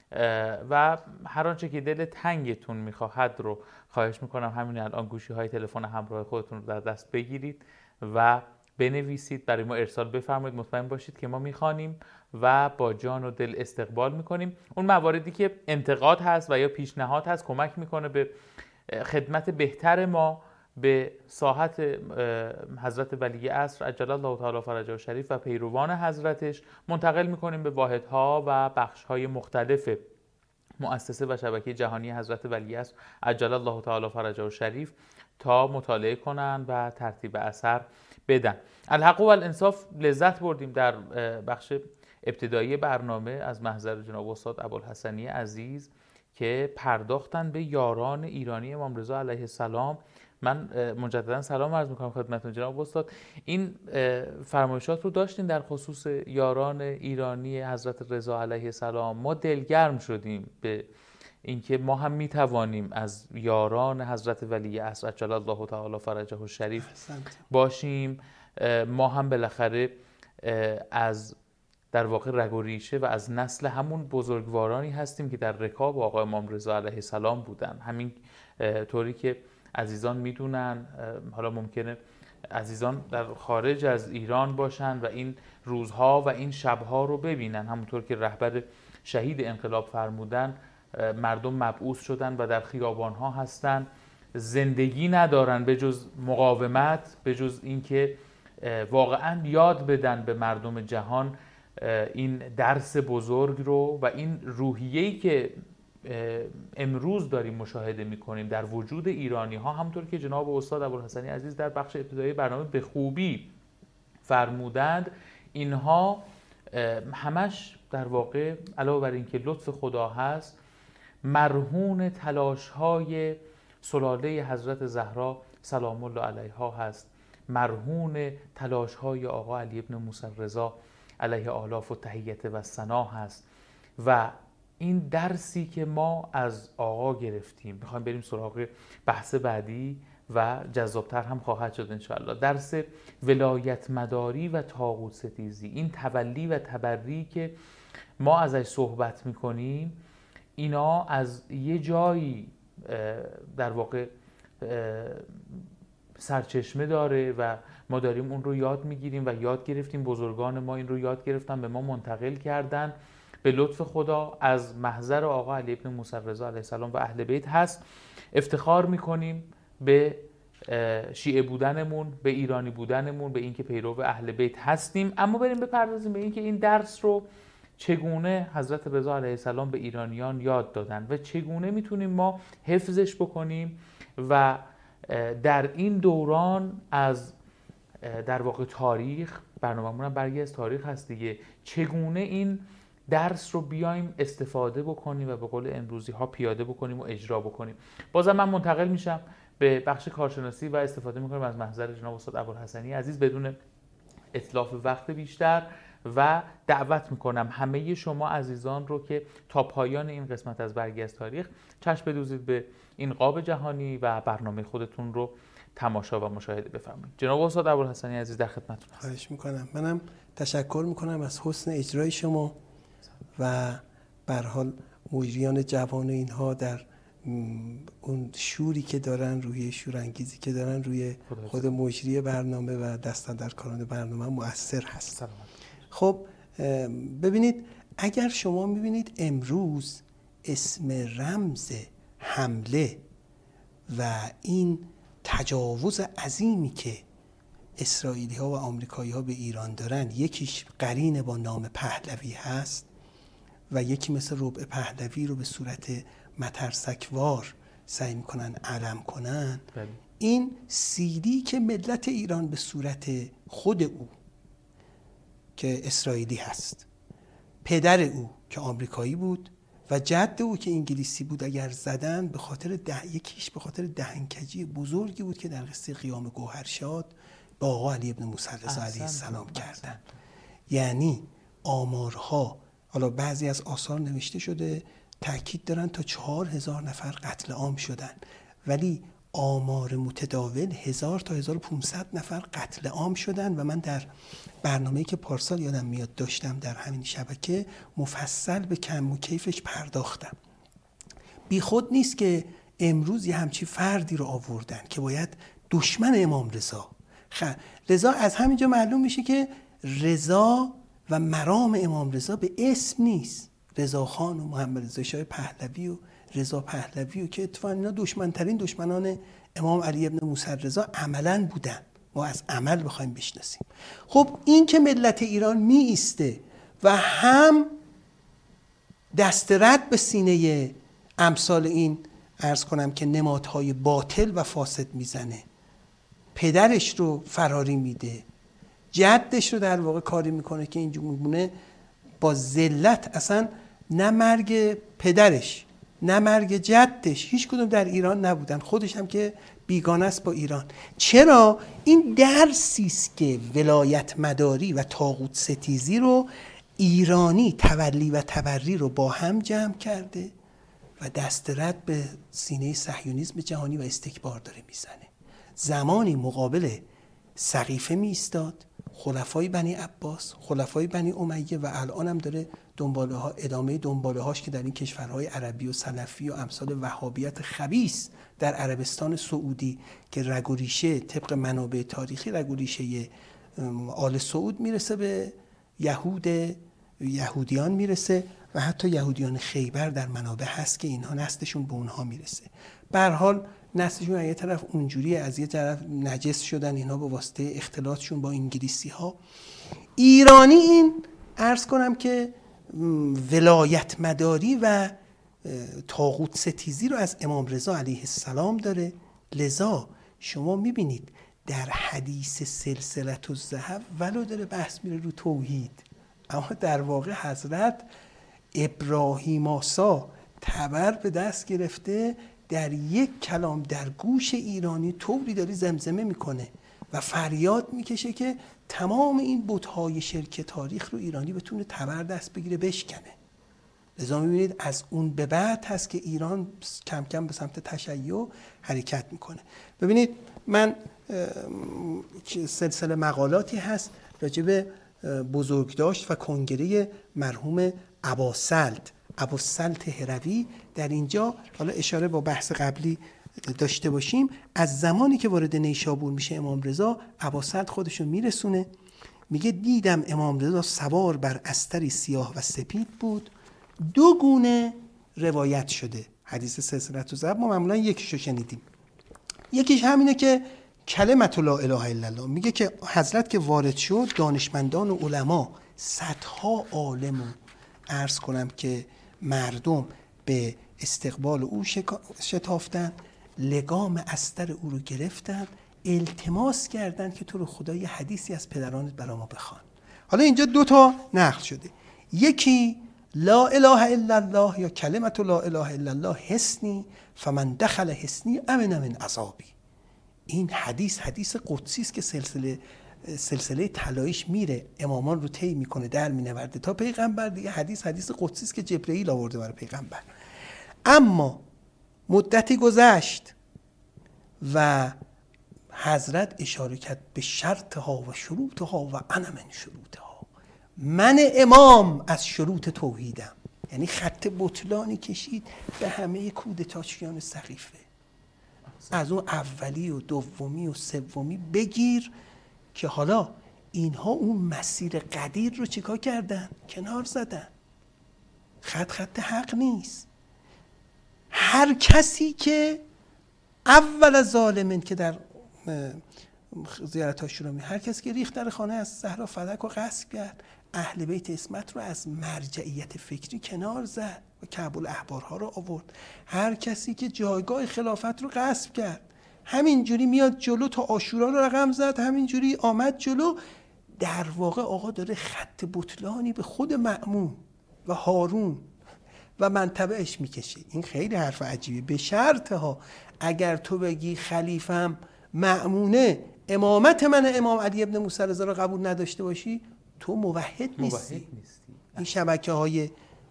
و هر آنچه که دل تنگتون میخواهد رو خواهش میکنم همین الان گوشی های تلفن همراه خودتون رو در دست بگیرید و بنویسید، برای ما ارسال بفرمایید. مطمئن باشید که ما میخوانیم و با جان و دل استقبال میکنیم. اون مواردی که انتقاد هست و یا پیشنهاد هست کمک میکنه به خدمت بهتر ما به ساحت حضرت ولی عصر عجل الله تعالی فرجه شریف و پیروان حضرتش منتقل میکنیم به واحدها و بخشهای مختلف مؤسسه و شبکه جهانی حضرت ولی عصر عجل الله تعالی فرجه شریف تا مطالعه کنن و ترتیب اثر بدن. الحق و الانصاف لذت بردیم در بخش ابتدایی برنامه از محضر جناب استاد ابوالحسنی عزیز که پرداختن به یاران ایرانی امام رضا علیه السلام. من مجددا سلام عرض میکنم خدمتتون جناب استاد. این فرمایشات رو داشتین در خصوص یاران ایرانی حضرت رضا علیه السلام. ما دلگرم شدیم به اینکه ما هم میتوانیم از یاران حضرت ولی عصر عجل الله تعالی فرجه الشریف باشیم. ما هم بالاخره از در واقع رگ و ریشه و از نسل همون بزرگوارانی هستیم که در رکاب آقا امام رضا علیه السلام بودن. همین طوری که عزیزان میدونن، حالا ممکنه عزیزان در خارج از ایران باشن و این روزها و این شبها رو ببینن، همونطور که رهبر شهید انقلاب فرمودن مردم مبعوث شدن و در خیابانها هستن، زندگی ندارن به جز مقاومت، به جز اینکه واقعا یاد بدن به مردم جهان این درس بزرگ رو و این روحیه‌ای که امروز داریم مشاهده می‌کنیم در وجود ایرانی‌ها. همونطور که جناب استاد ابوالحسنی عزیز در بخش ابتدایی برنامه به خوبی فرمودند، اینها همش در واقع علاوه بر اینکه لطف خدا هست، مرهون تلاش‌های سلاله حضرت زهرا سلام الله علیها هست، مرهون تلاش‌های آقا علی ابن موسی رضا علیه آلاف و تحیت و ثنا هست. و این درسی که ما از آقا گرفتیم، میخوایم بریم سراغ بحث بعدی و جذابتر هم خواهد شد انشاءالله، درس ولایت مداری و طاغوت ستیزی. این تولی و تبری که ما ازش صحبت میکنیم اینا از یه جایی در واقع سرچشمه داره و ما داریم اون رو یاد میگیریم و یاد گرفتیم. بزرگان ما این رو یاد گرفتن، به ما منتقل کردن. به لطف خدا از محضر آقا علی ابن موسی رضا علیه السلام و اهل بیت هست. افتخار میکنیم به شیعه بودنمون، به ایرانی بودنمون، به اینکه پیرو اهل بیت هستیم. اما بریم بپردازیم به اینکه این درس رو چگونه حضرت رضا علیه السلام به ایرانیان یاد دادن و چگونه میتونیم ما حفظش بکنیم و در این دوران از در واقع تاریخ، برنامه‌مون هم برگی از تاریخ هست دیگه، چگونه این درس رو بیایم استفاده بکنیم و به قول امروزی ها پیاده بکنیم و اجرا بکنیم. بازم من منتقل میشم به بخش کارشناسی و استفاده میکنیم از محضر جناب استاد ابوالحسنی عزیز بدون اتلاف وقت بیشتر و دعوت میکنم همه شما عزیزان رو که تا پایان این قسمت از برگی از تاریخ چشم بدوزید به این قاب جهانی و برنامه خودتون رو تماشا و مشاهده بفرمایید. جناب استاد ابوالحسنی عزیز در خدمتتون هستم. خواهش میکنم. منم تشکر میکنم از حسن اجرای شما و به هر حال مجریان جوان اینها در اون شوری که دارن، روی شورانگیزی که دارن روی خود مجری برنامه و دستاندرکاران برنامه مؤثر هست. سلامت. خب ببینید، اگر شما میبینید امروز اسم رمز حمله و این تجاوز عظیمی که اسرائیلی ها و آمریکایی ها به ایران دارن، یکیش قرین با نام پهلوی هست و یکی مثل ربع پهلوی رو به صورت مترسکوار سعی میکنن علم کنن. این سیدی که ملت ایران به صورت خود او که اسرائیلی هست، پدر او که آمریکایی بود و جد او که انگلیسی بود، اگر زدن به خاطر یکیش به خاطر دهنکجی بزرگی بود که در قصه قیام گوهرشاد با آقا علی ابن موسی رضا علیه السلام کردن. یعنی آمارها، حالا بعضی از آثار نوشته شده تأکید دارن تا 4000 نفر قتل عام شدن، ولی آمار متداول 1000 تا 1500 نفر قتل عام شدن و من در برنامه‌ای که پارسال یادم میاد داشتم در همین شبکه مفصل به کم و کیفش پرداختم. بی خود نیست که امروز یه همچی فردی رو آوردن که باید دشمن امام رضا. لذا از همینجا معلوم میشه که رضا و مرام امام رضا به اسم نیست. رضا خان و محمد رضا شاه پهلوی و رضا پهلوی و که اتفاقا اینا دشمنترین دشمنان امام علی ابن موسی رضا عملاً بودن. ما از عمل بخوایم بشناسیم. خب این که ملت ایران می ایسته و هم دست رد به سینه امثال این عرض کنم که نمادهای باطل و فاسد میزنه، پدرش رو فراری میده، جدش رو در واقع کاری میکنه که اینجور میمونه با ذلت. اصلا نه مرگ پدرش نه مرگ جدش هیچ کدوم در ایران نبودن، خودش هم که بیگانه است با ایران. چرا؟ این درسی است که ولایت مداری و طاغوت ستیزی رو ایرانی تولی و تبری رو با هم جمع کرده و دست رد به سینه صهیونیسم جهانی و استکبار داره میزنه. زمانی مقابل سقیفه می ایستاد، خلفای بنی عباس، خلفای بنی امیه و الان هم داره ادامه دنباله هاش که در این کشورهای عربی و سلفی و امثال وهابیت خبیث در عربستان سعودی که رگ و ریشه طبق منابع تاریخی رگ و ریشه آل سعود میرسه به یهودیان میرسه و حتی یهودیان خیبر در منابع هست که اینها نسلشون به اونها میرسه. به هر حال نسلشون از یه طرف اونجوریه، از یه طرف نجس شدن اینها به واسطه اختلاطشون با انگلیسی ها. ایرانی این عرض کنم که ولایت مداری و طاغوت ستیزی رو از امام رضا علیه السلام داره. لذا شما میبینید در حدیث سلسلة الذهب ولو داره بحث میره رو توحید، اما در واقع حضرت ابراهیم آسا تبر به دست گرفته در یک کلام در گوش ایرانی طوری داره زمزمه میکنه و فریاد میکشه که تمام این بت‌های شرک تاریخ رو ایرانی بتونه تبر دست بگیره بشکنه. لذا میبینید از اون به بعد هست که ایران کم کم به سمت تشیع حرکت میکنه. ببینید من سلسله مقالاتی هست راجع به بزرگداشت و کنگره مرحوم اباسلط ابوالسلط هروی در اینجا، حالا اشاره با بحث قبلی داشته باشیم، از زمانی که وارد نیشابور میشه امام رضا، ابوالسلط خودشو میرسونه، میگه دیدم امام رضا سوار بر استری سیاه و سپید بود. 2 گونه روایت شده. حدیث سلسله الضعف ما معمولا یکیشو شنیدیم. یکیش همینه که کلمت لا اله الا الله، میگه که حضرت که وارد شد دانشمندان و علما، صدها عالم، و عرض کنم که مردم به استقبال او شتافتن، لگام استر او رو گرفتن، التماس کردن که تو رو خدا یه حدیثی از پدرانت برا ما بخوان. حالا اینجا 2 تا نقل شده، یکی لا اله الا الله یا کلمت لا اله الا الله حسنی فمن دخل حسنی امن من عذابی. این حدیث قدسی است که سلسله طلاییش میره، امامان رو طی میکنه، در مینورده تا پیغمبر. دیگه حدیث قدسی است که جبرئیل آورده برای پیغمبر. اما مدتی گذشت و حضرت اشاره کرد به شرطها و شروطها و انا من شروطها. من امام از شروط توحیدم. یعنی خط بطلانی کشید به همه کودتاچیان سقیفه، از اون اولی و دومی و سومی بگیر که حالا اینها اون مسیر قدیر رو چیکار کردن؟ کنار زدن. خط حق نیست. هر کسی که اول ظالمین که در زیارت آشورا، هر کسی که ریخت در خانه از زهرا فلک و غصب کرد، اهل بیت اسمت رو از مرجعیت فکری کنار زد و کعب الاحبارها رو آورد. هر کسی که جایگاه خلافت رو غصب کرد، همینجوری میاد جلو تا آشورا رو رقم زد، همینجوری آمد جلو. در واقع آقا داره خط بطلانی به خود مأمون و هارون و منتبعش میکشه. این خیلی حرف عجیبه. به شرط ها اگر تو بگی خلیفم مأمونه، امامت من امام علی ابن موسی رضا رو قبول نداشته باشی، تو موحد نیستی. این شبکه های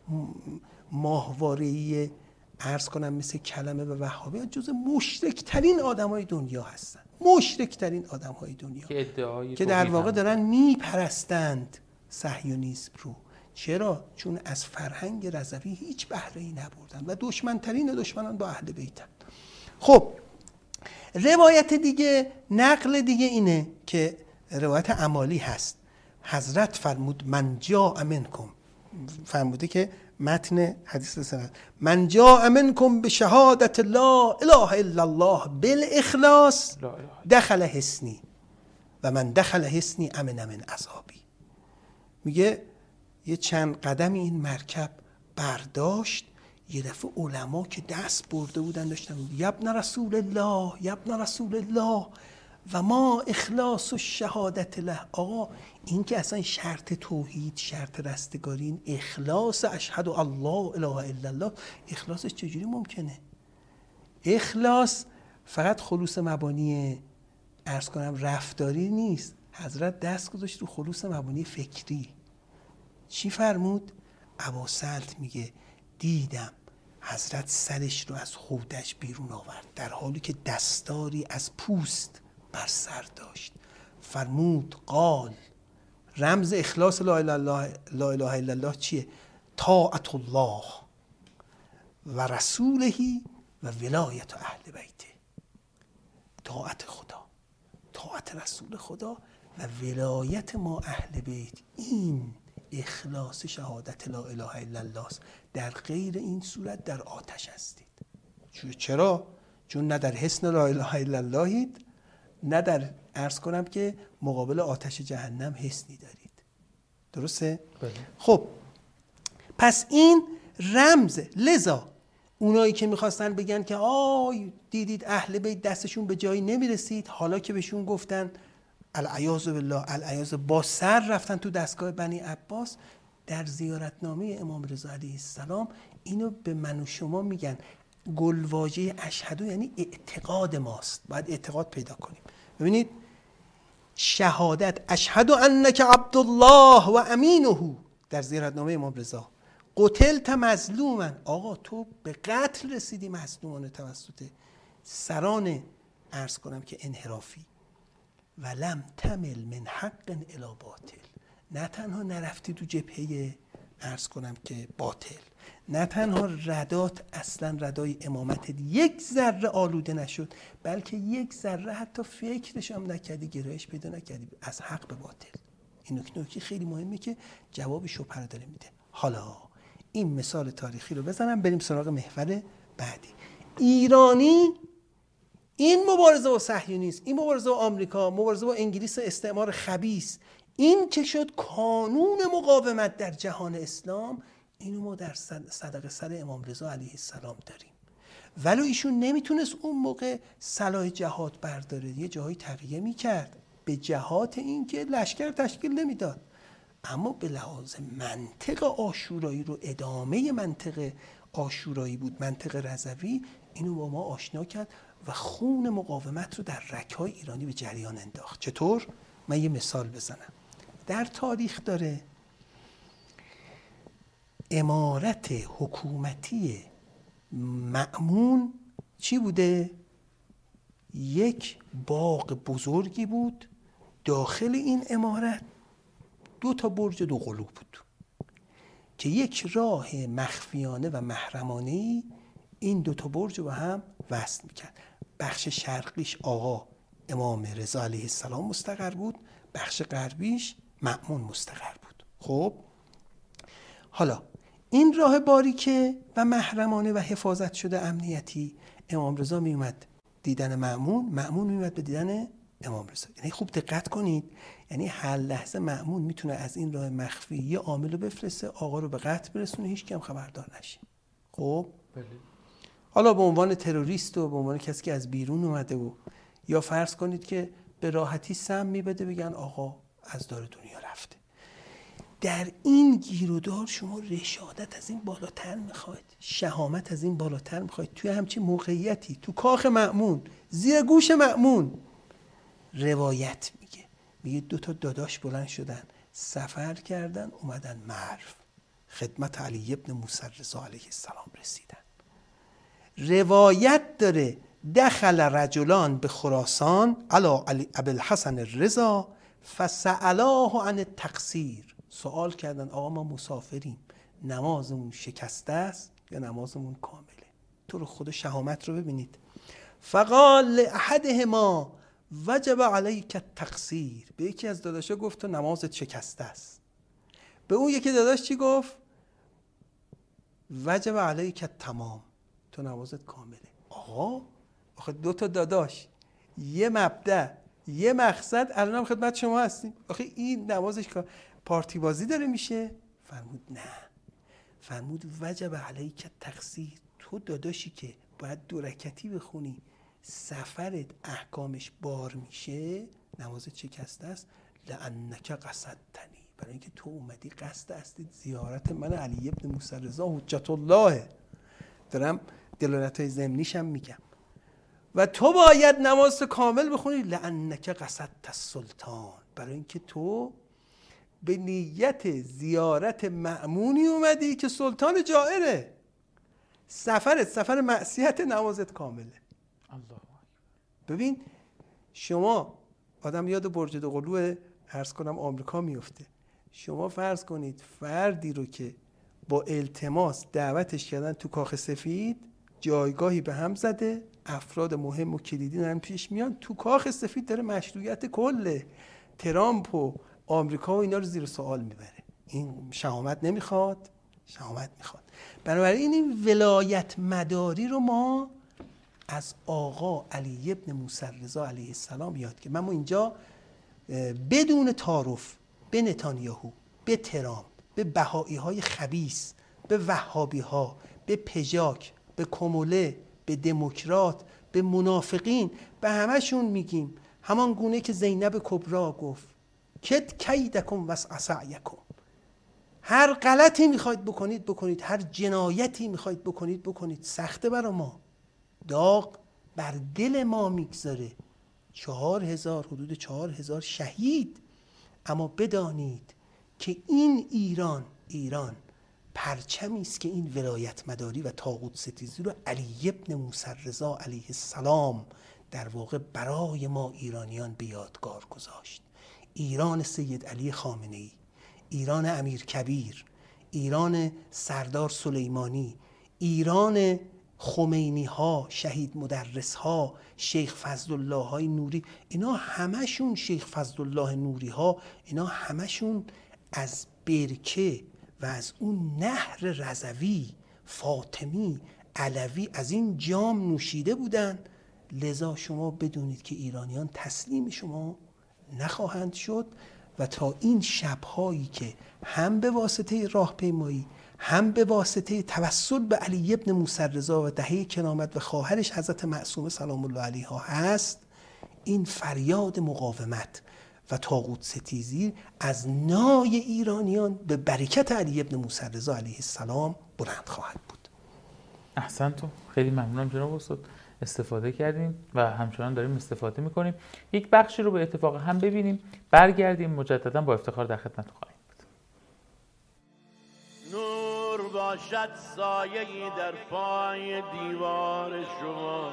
ماهواره‌ای عرض کنم مثل کلمه و وهابی جز مشرک‌ترین آدمای دنیا هستن. مشرک‌ترین آدمای دنیا که در واقع دارن میپرستند صهیونیسم رو. چرا؟ چون از فرهنگ رضوی هیچ بهره‌ای نبردن و دشمن‌ترین دشمنان با اهل بیتن. خب روایت دیگه، نقل دیگه اینه که روایت عمالی هست. حضرت فرمود من جاء منکم، فرموده که متن حدیث سنت من جاء منکم بشهادت لا اله الا الله بالاخلاص دخل حصنی و من دخل حصنی امن من عذابی. میگه یه چند قدمی این مرکب برداشت، یه دفعه علما که دست برده بودن داشتن یبن رسول الله یبن رسول الله و ما اخلاص و شهادت له. آقا این که اصلا شرط توحید، شرط رستگاری، این اخلاص اشهد الله اله الا الله، اخلاصش چجوری ممکنه؟ اخلاص فقط خلوص مبانی عرض کنم رفتاری نیست. حضرت دست گذاشت رو خلوص مبانی فکری. چی فرمود؟ ابوالسلط میگه دیدم حضرت سرش رو از خودش بیرون آورد در حالی که دستاری از پوست بر سر داشت. فرمود قال، رمز اخلاص لا اله الا الله چیه؟ طاعت الله و رسوله و ولایت اهل بیته. طاعت خدا، طاعت رسول خدا و ولایت ما اهل بیت. این اخلاص شهادت لا اله الا الله است. در غیر این صورت در آتش هستید. چرا؟ چون نه در حصن لا اله الا اللهید، نه در عرض کنم که مقابل آتش جهنم حصنی دارید. درسته؟ بله. خب پس این رمز. لذا اونایی که میخواستن بگن که آی دیدید اهل بیت دستشون به جایی نمیرسید، حالا که بهشون گفتن العیاذ بالله العیاذ، با سر رفتن تو دستگاه بنی عباس، در زیارتنامه امام رضا علیه السلام اینو به من و شما میگن. گلواژه اشهدو یعنی اعتقاد ماست، باید اعتقاد پیدا کنیم. ببینید شهادت اشهد انک عبدالله و امینه در زیارتنامه امام رضا، قتلت مظلوما، آقا تو به قتل رسیدی مظلومانه توسط سران عرض کنم که انحرافی. ولم تمل من حق الی باطل، نه تنها نرفتی تو جبهه عرض کنم که باطل، نه تنها ردات اصلا ردای امامت یک ذره آلوده نشد، بلکه یک ذره حتی فکرش هم نکردی، گرایش پیدا نکردی از حق به باطل. این نکته خیلی مهمه که جواب شبهه داره میده. حالا این مثال تاریخی رو بزنم بریم سراغ محور بعدی. ایرانی این مبارزه با صهیونیسم، این مبارزه با آمریکا، مبارزه با انگلیس استعمار خبیث، این که شد کانون مقاومت در جهان اسلام، اینو ما در صدقه سر امام رضا علیه السلام داریم. ولو ایشون نمیتونست اون موقع سلاح جهاد برداره، یه جایی تقیه میکرد به جهات این که لشکر تشکیل نمیداد، اما به لحاظ منطق عاشورایی رو ادامه منطق عاشورایی بود، منطق رضوی، اینو با ما آشنا کرد و خون مقاومت رو در رگ‌های ایرانی به جریان انداخت. چطور؟ من یه مثال بزنم. در تاریخ داره امارت حکومتی مأمون چی بوده؟ یک باغ بزرگی بود، داخل این امارت 2 برج 2 قلو بود که یک راه مخفیانه و محرمانه‌ای این 2 برج رو با هم وصل میکرد. بخش شرقیش آقا امام رضا علیه السلام مستقر بود، بخش غربیش مأمون مستقر بود. خب حالا این راه باریکه و محرمانه و حفاظت شده امنیتی، امام رضا می اومد دیدن مأمون، مأمون می اومد به دیدن امام رضا. یعنی خوب دقت کنید، یعنی هر لحظه مأمون میتونه از این راه مخفی یه عامل رو بفرسته، آقا رو به قتل برسونه، هیچ کم خبردار نشه. خب حالا به عنوان تروریست و به عنوان کسی که از بیرون اومده و یا فرض کنید که به راحتی سم میبده، بگن آقا از دار دنیا رفته. در این گیرودار شما رشادت از این بالاتر میخواید، شهامت از این بالاتر میخواید. توی همچین موقعیتی تو کاخ مأمون، زیر گوش مأمون، روایت میگه 2 داداش بلند شدن، سفر کردن، اومدن مرو، خدمت علی ابن موسی رضا علیه السلام رسیدن. روایت داره دخل رجلان به خراسان علی ابوالحسن الرضا فسألاه عن التقصیر، سوال کردن آقا ما مسافریم، نمازمون شکسته است یا نمازمون کامله؟ تو رو خود شهامت رو ببینید. فقال لاحدهما وجب علیک التقصیر، به یکی از داداشا گفت تو نمازت شکسته است. به اون یکی داداش چی گفت؟ وجب علیک التمام، تو نمازت کامله. آقا آخه 2 داداش، یه مبدأ، یه مقصد، الان هم خدمت شما هستیم، آخه این نمازش پارتی بازی داره میشه؟ فرمود نه، فرمود وجب علیک التقصیر، تو داداشی که باید 2 رکعتی بخونی، سفرت احکامش بار میشه، نمازت شکسته است، لانک قصدتنی، برای اینکه تو اومدی قصد هستی زیارت من علی ابن موسی رضا حجت الله، دارم دلالت‌های ضمنیش هم میگم، و تو باید نماز کامل بخونی، لانک قصدت السلطان، برای اینکه تو به نیت زیارت مأمونی اومدی که سلطان جائره، سفرت سفر معصیت، نمازت کامله. الله. ببین شما آدم یاد برج 2 قلو عرض کنم آمریکا میفته، شما فرض کنید فردی رو که با التماس دعوتش کردن تو کاخ سفید، جایگاهی به هم زده، افراد مهم و کلیدی دارن پیش میان، تو کاخ سفید داره مشروعیت کل ترامپ و آمریکا و اینا رو زیر سوال میبره. این شهامت نمیخواد؟ شهامت میخواد. بنابراین این ولایت مداری رو ما از آقا علی ابن موسی رضا علیه السلام یاد که من اینجا بدون تعارف به نتانیاهو، به ترامپ، به بهایی های خبیث، به وهابی ها، به پژاک، به کموله، به دموکرات، به منافقین، به همشون میگیم همان گونه که زینب کبرا گفت کد کیدکم وسع سعیکم، هر غلطی میخواید بکنید، هر جنایتی میخواید بکنید، سخته برا ما، داغ بر دل ما میگذاره، 4000 حدود 4000 شهید. اما بدانید که این ایران پرچمی است که این ولایت مداری و طاغوت ستیزی رو علی ابن موسی رضا علیه السلام در واقع برای ما ایرانیان به یادگار گذاشت. ایران سید علی خامنه‌ای، ایران امیرکبیر، ایران سردار سلیمانی، ایران خمینی ها، شهید مدرس ها، شیخ فضلالله های نوری، اینا همشون، شیخ فضلالله نوری ها، اینا همشون از برکه و از اون نهر رضوی، فاطمی، علوی از این جام نوشیده بودن. لذا شما بدونید که ایرانیان تسلیم شما نخواهند شد و تا این شبهایی که هم به واسطه راهپیمایی، هم به واسطه توسل به علی ابن موسی رضا و دهه کرامت و خواهرش حضرت معصومه سلام الله علیها هست، این فریاد مقاومت و طاغوت ستیزی از نای ایرانیان به برکت علی ابن موسی رضا علیه السلام بلند خواهد بود. احسنتون، خیلی ممنونم جناب استاد، استفاده کردیم و همچنان داریم استفاده میکنیم. یک بخشی رو به اتفاق هم ببینیم، برگردیم مجددا با افتخار در خدمتتون خواهیم بود. نور باشد سایه‌ای در پای دیوار شما،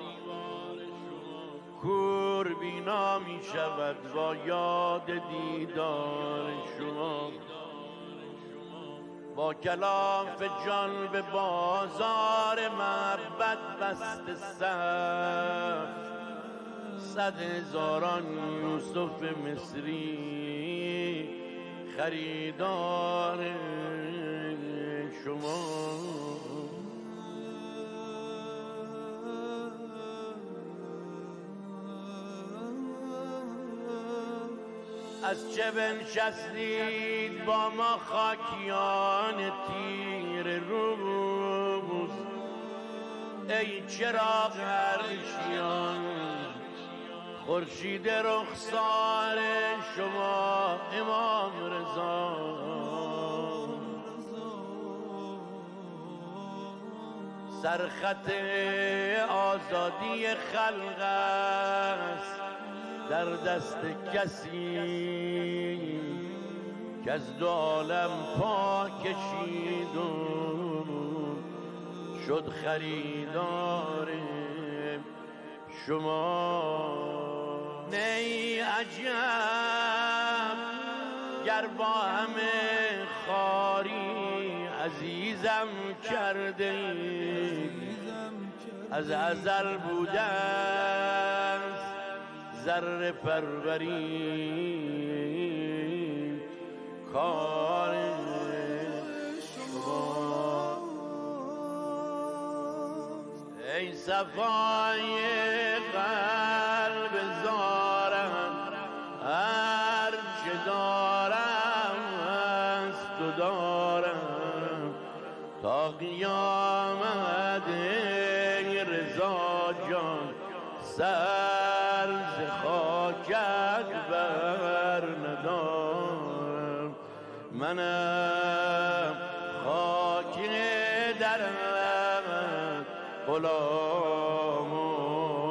کور بینا می شود با یاد دیدار شما. با کلاف جان به بازار محبت بسته صف، 100,000 یوسف مصری خریدار شما. از چه بنشستید با ما خاکیان تیر روز، ای چراغ عرشیان خورشید رخسار شما امام رضا. سرخط آزادی خلق است در دست کسی که از دو عالم پا کشید و شد خریدار شما. نی عجب گر با همه خاری عزیزم کرده، از ازل بودن ذره پروری کار شما. ای صفای قلب زارم هر چه دارم از تو دارم تا قیامت ای رضا جان، سر ز خاکت بر ندارم. منم خاک درم غلام و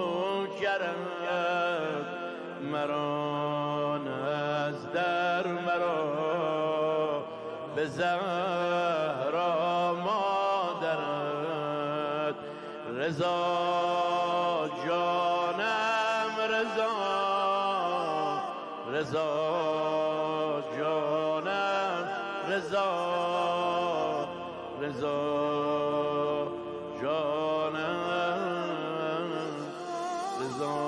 نوکرم، مرا از در مرا به زهرا مادرت رضا جانم، رضا جانم، رضا جانم، رضا.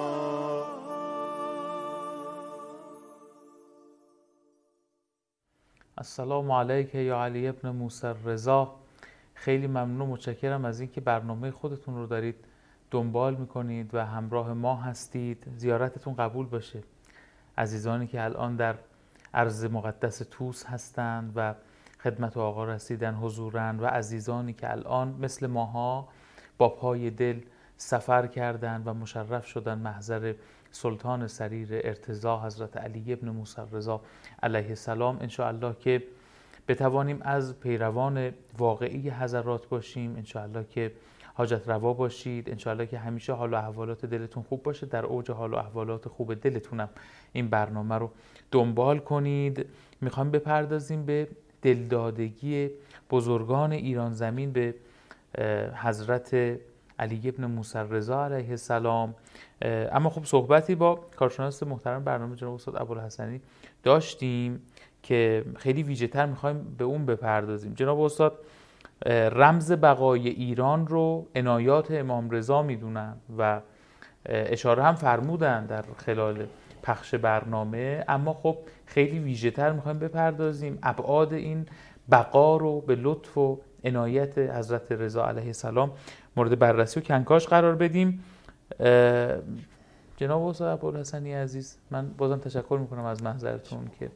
السلام علیک یا علی ابن موسی رضا. خیلی ممنون و متشکرم از اینکه برنامه خودتون رو دارید دنبال میکنید و همراه ما هستید. زیارتتون قبول باشه. عزیزانی که الان در ارض مقدس طوس هستند و خدمت آقا رسیدن حضورن و عزیزانی که الان مثل ماها با پای دل سفر کردند و مشرف شدن محضر سلطان سریر ارتضا حضرت علی ابن موسی رضا علیه السلام. انشاءالله که بتوانیم از پیروان واقعی حضرات باشیم، انشاءالله که حاجت روا باشید، انشاءالله که همیشه حال و احوالات دلتون خوب باشه. در اوج حال و احوالات خوب دلتونم این برنامه رو دنبال کنید. میخوایم بپردازیم به دلدادگی بزرگان ایران زمین به حضرت علی ابن موسی رضا علیه السلام. اما خب صحبتی با کارشناس محترم برنامه جناب استاد ابوالحسنی داشتیم که خیلی ویژه‌تر میخوایم به اون بپردازیم. جناب استاد رمز بقای ایران رو عنایات امام رضا میدونن و اشاره هم فرمودن در خلال پخش برنامه، اما خب خیلی ویژه‌تر میخوایم بپردازیم ابعاد این بقا رو به لطف و عنایت حضرت رضا علیه السلام مورد بررسی و کنکاش قرار بدیم. جناب استاد ابوالحسنی عزیز، من بازم تشکر میکنم از محضرتون که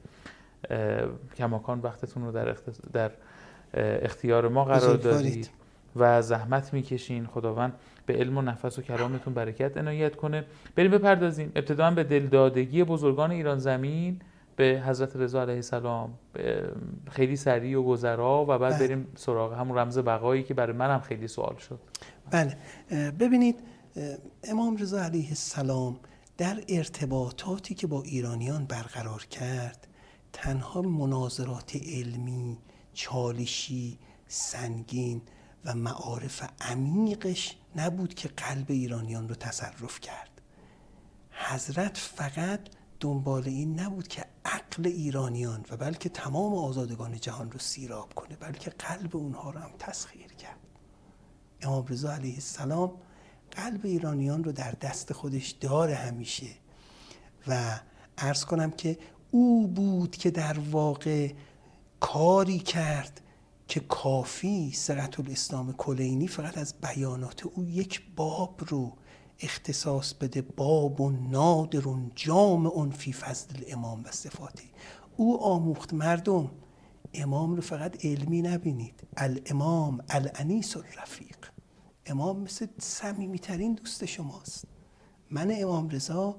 کماکان وقتتون رو در اختیار ما قرار دادید و زحمت میکشین. خداوند به علم و نفس و کلامتون برکت عنایت کنه. بریم بپردازیم ابتداً به دلدادگی بزرگان ایران زمین به حضرت رضا علیه السلام خیلی سریع و گذرا و بعد بریم سراغ همون رمز بقایی که برای منم خیلی سوال شد. بله، ببینید امام رضا علیه السلام در ارتباطاتی که با ایرانیان برقرار کرد تنها مناظرات علمی، چالشی، سنگین و معارف عمیقش نبود که قلب ایرانیان رو تصرف کرد. حضرت فقط دنبال این نبود که عقل ایرانیان و بلکه تمام آزادگان جهان رو سیراب کنه، بلکه قلب اونها رو هم تسخیر کرد. امام رضا علیه السلام قلب ایرانیان رو در دست خودش داره همیشه و عرض کنم که او بود که در واقع کاری کرد که کافی صحت الاسلام کلینی فقط از بیانات او یک باب رو اختصاص بده، باب و نادر جامع فی فضل الامام و صفاتی. او آموخت مردم امام رو فقط علمی نبینید، الامام الانیس الرفیق، امام مثل صمیمی‌ترین دوست شماست. من امام رضا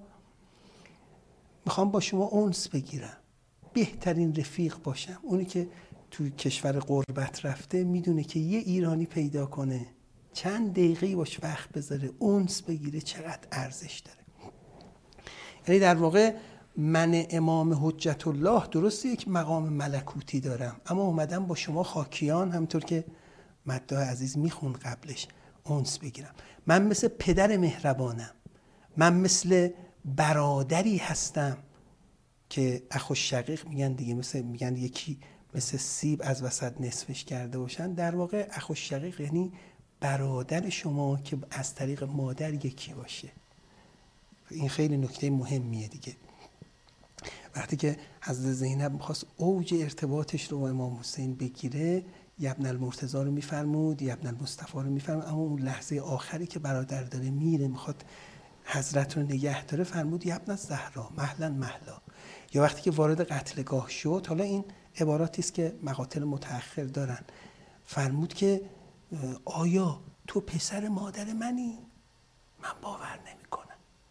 میخوام با شما انس بگیرم، بهترین رفیق باشم. اونی که تو کشور غربت رفته میدونه که یه ایرانی پیدا کنه چند دقیقه باش وقت بذاره انس بگیره چقدر ارزش داره. یعنی در واقع من امام حجت الله درسته یک مقام ملکوتی دارم، اما اومدم با شما خاکیان همطور که مداح عزیز میخون قبلش انس بگیرم. من مثل پدر مهربانم، من مثل برادری هستم که اخو شقیق میگن دیگه، میگن یکی مثل سیب از وسط نصفش کرده باشن. در واقع اخو شقیق یعنی برادر شما که از طریق مادر یکی باشه. این خیلی نکته مهمیه دیگه. وقتی که حضرت زینب می‌خواست اوج ارتباطش رو با امام حسین بگیره، ابن المرتضی رو میفرمود، ابن المصطفی رو میفرمود، اما اون لحظه آخری که برادر داره میره میخواد حضرت رو نگه داره فرمود ابن الزهرا مهلا مهلا. یا وقتی که وارد قتلگاه شد، حالا این عباراتی است که مقاتل متأخر دارن، فرمود که آیا تو پسر مادر منی؟ من باور نمی‌کنم.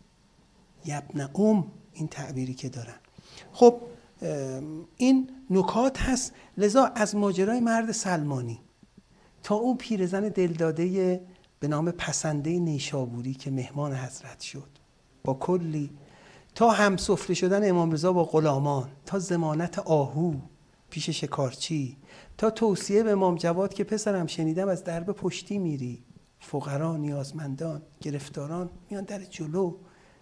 ابن این تعبیری که دارن. خب این نکات هست. لذا از ماجرای مرد سلمانی تا اون پیرزن دلداده به نام پسنده نیشابوری که مهمان حضرت شد با کلی، تا هم سفره شدن امام رضا با غلامان، تا ضمانت آهو پیش شکارچی، تا توصیه به امام جواد که پسرم شنیدم از درب پشتی میری، فقرا، نیازمندان، گرفتاران میان در جلو،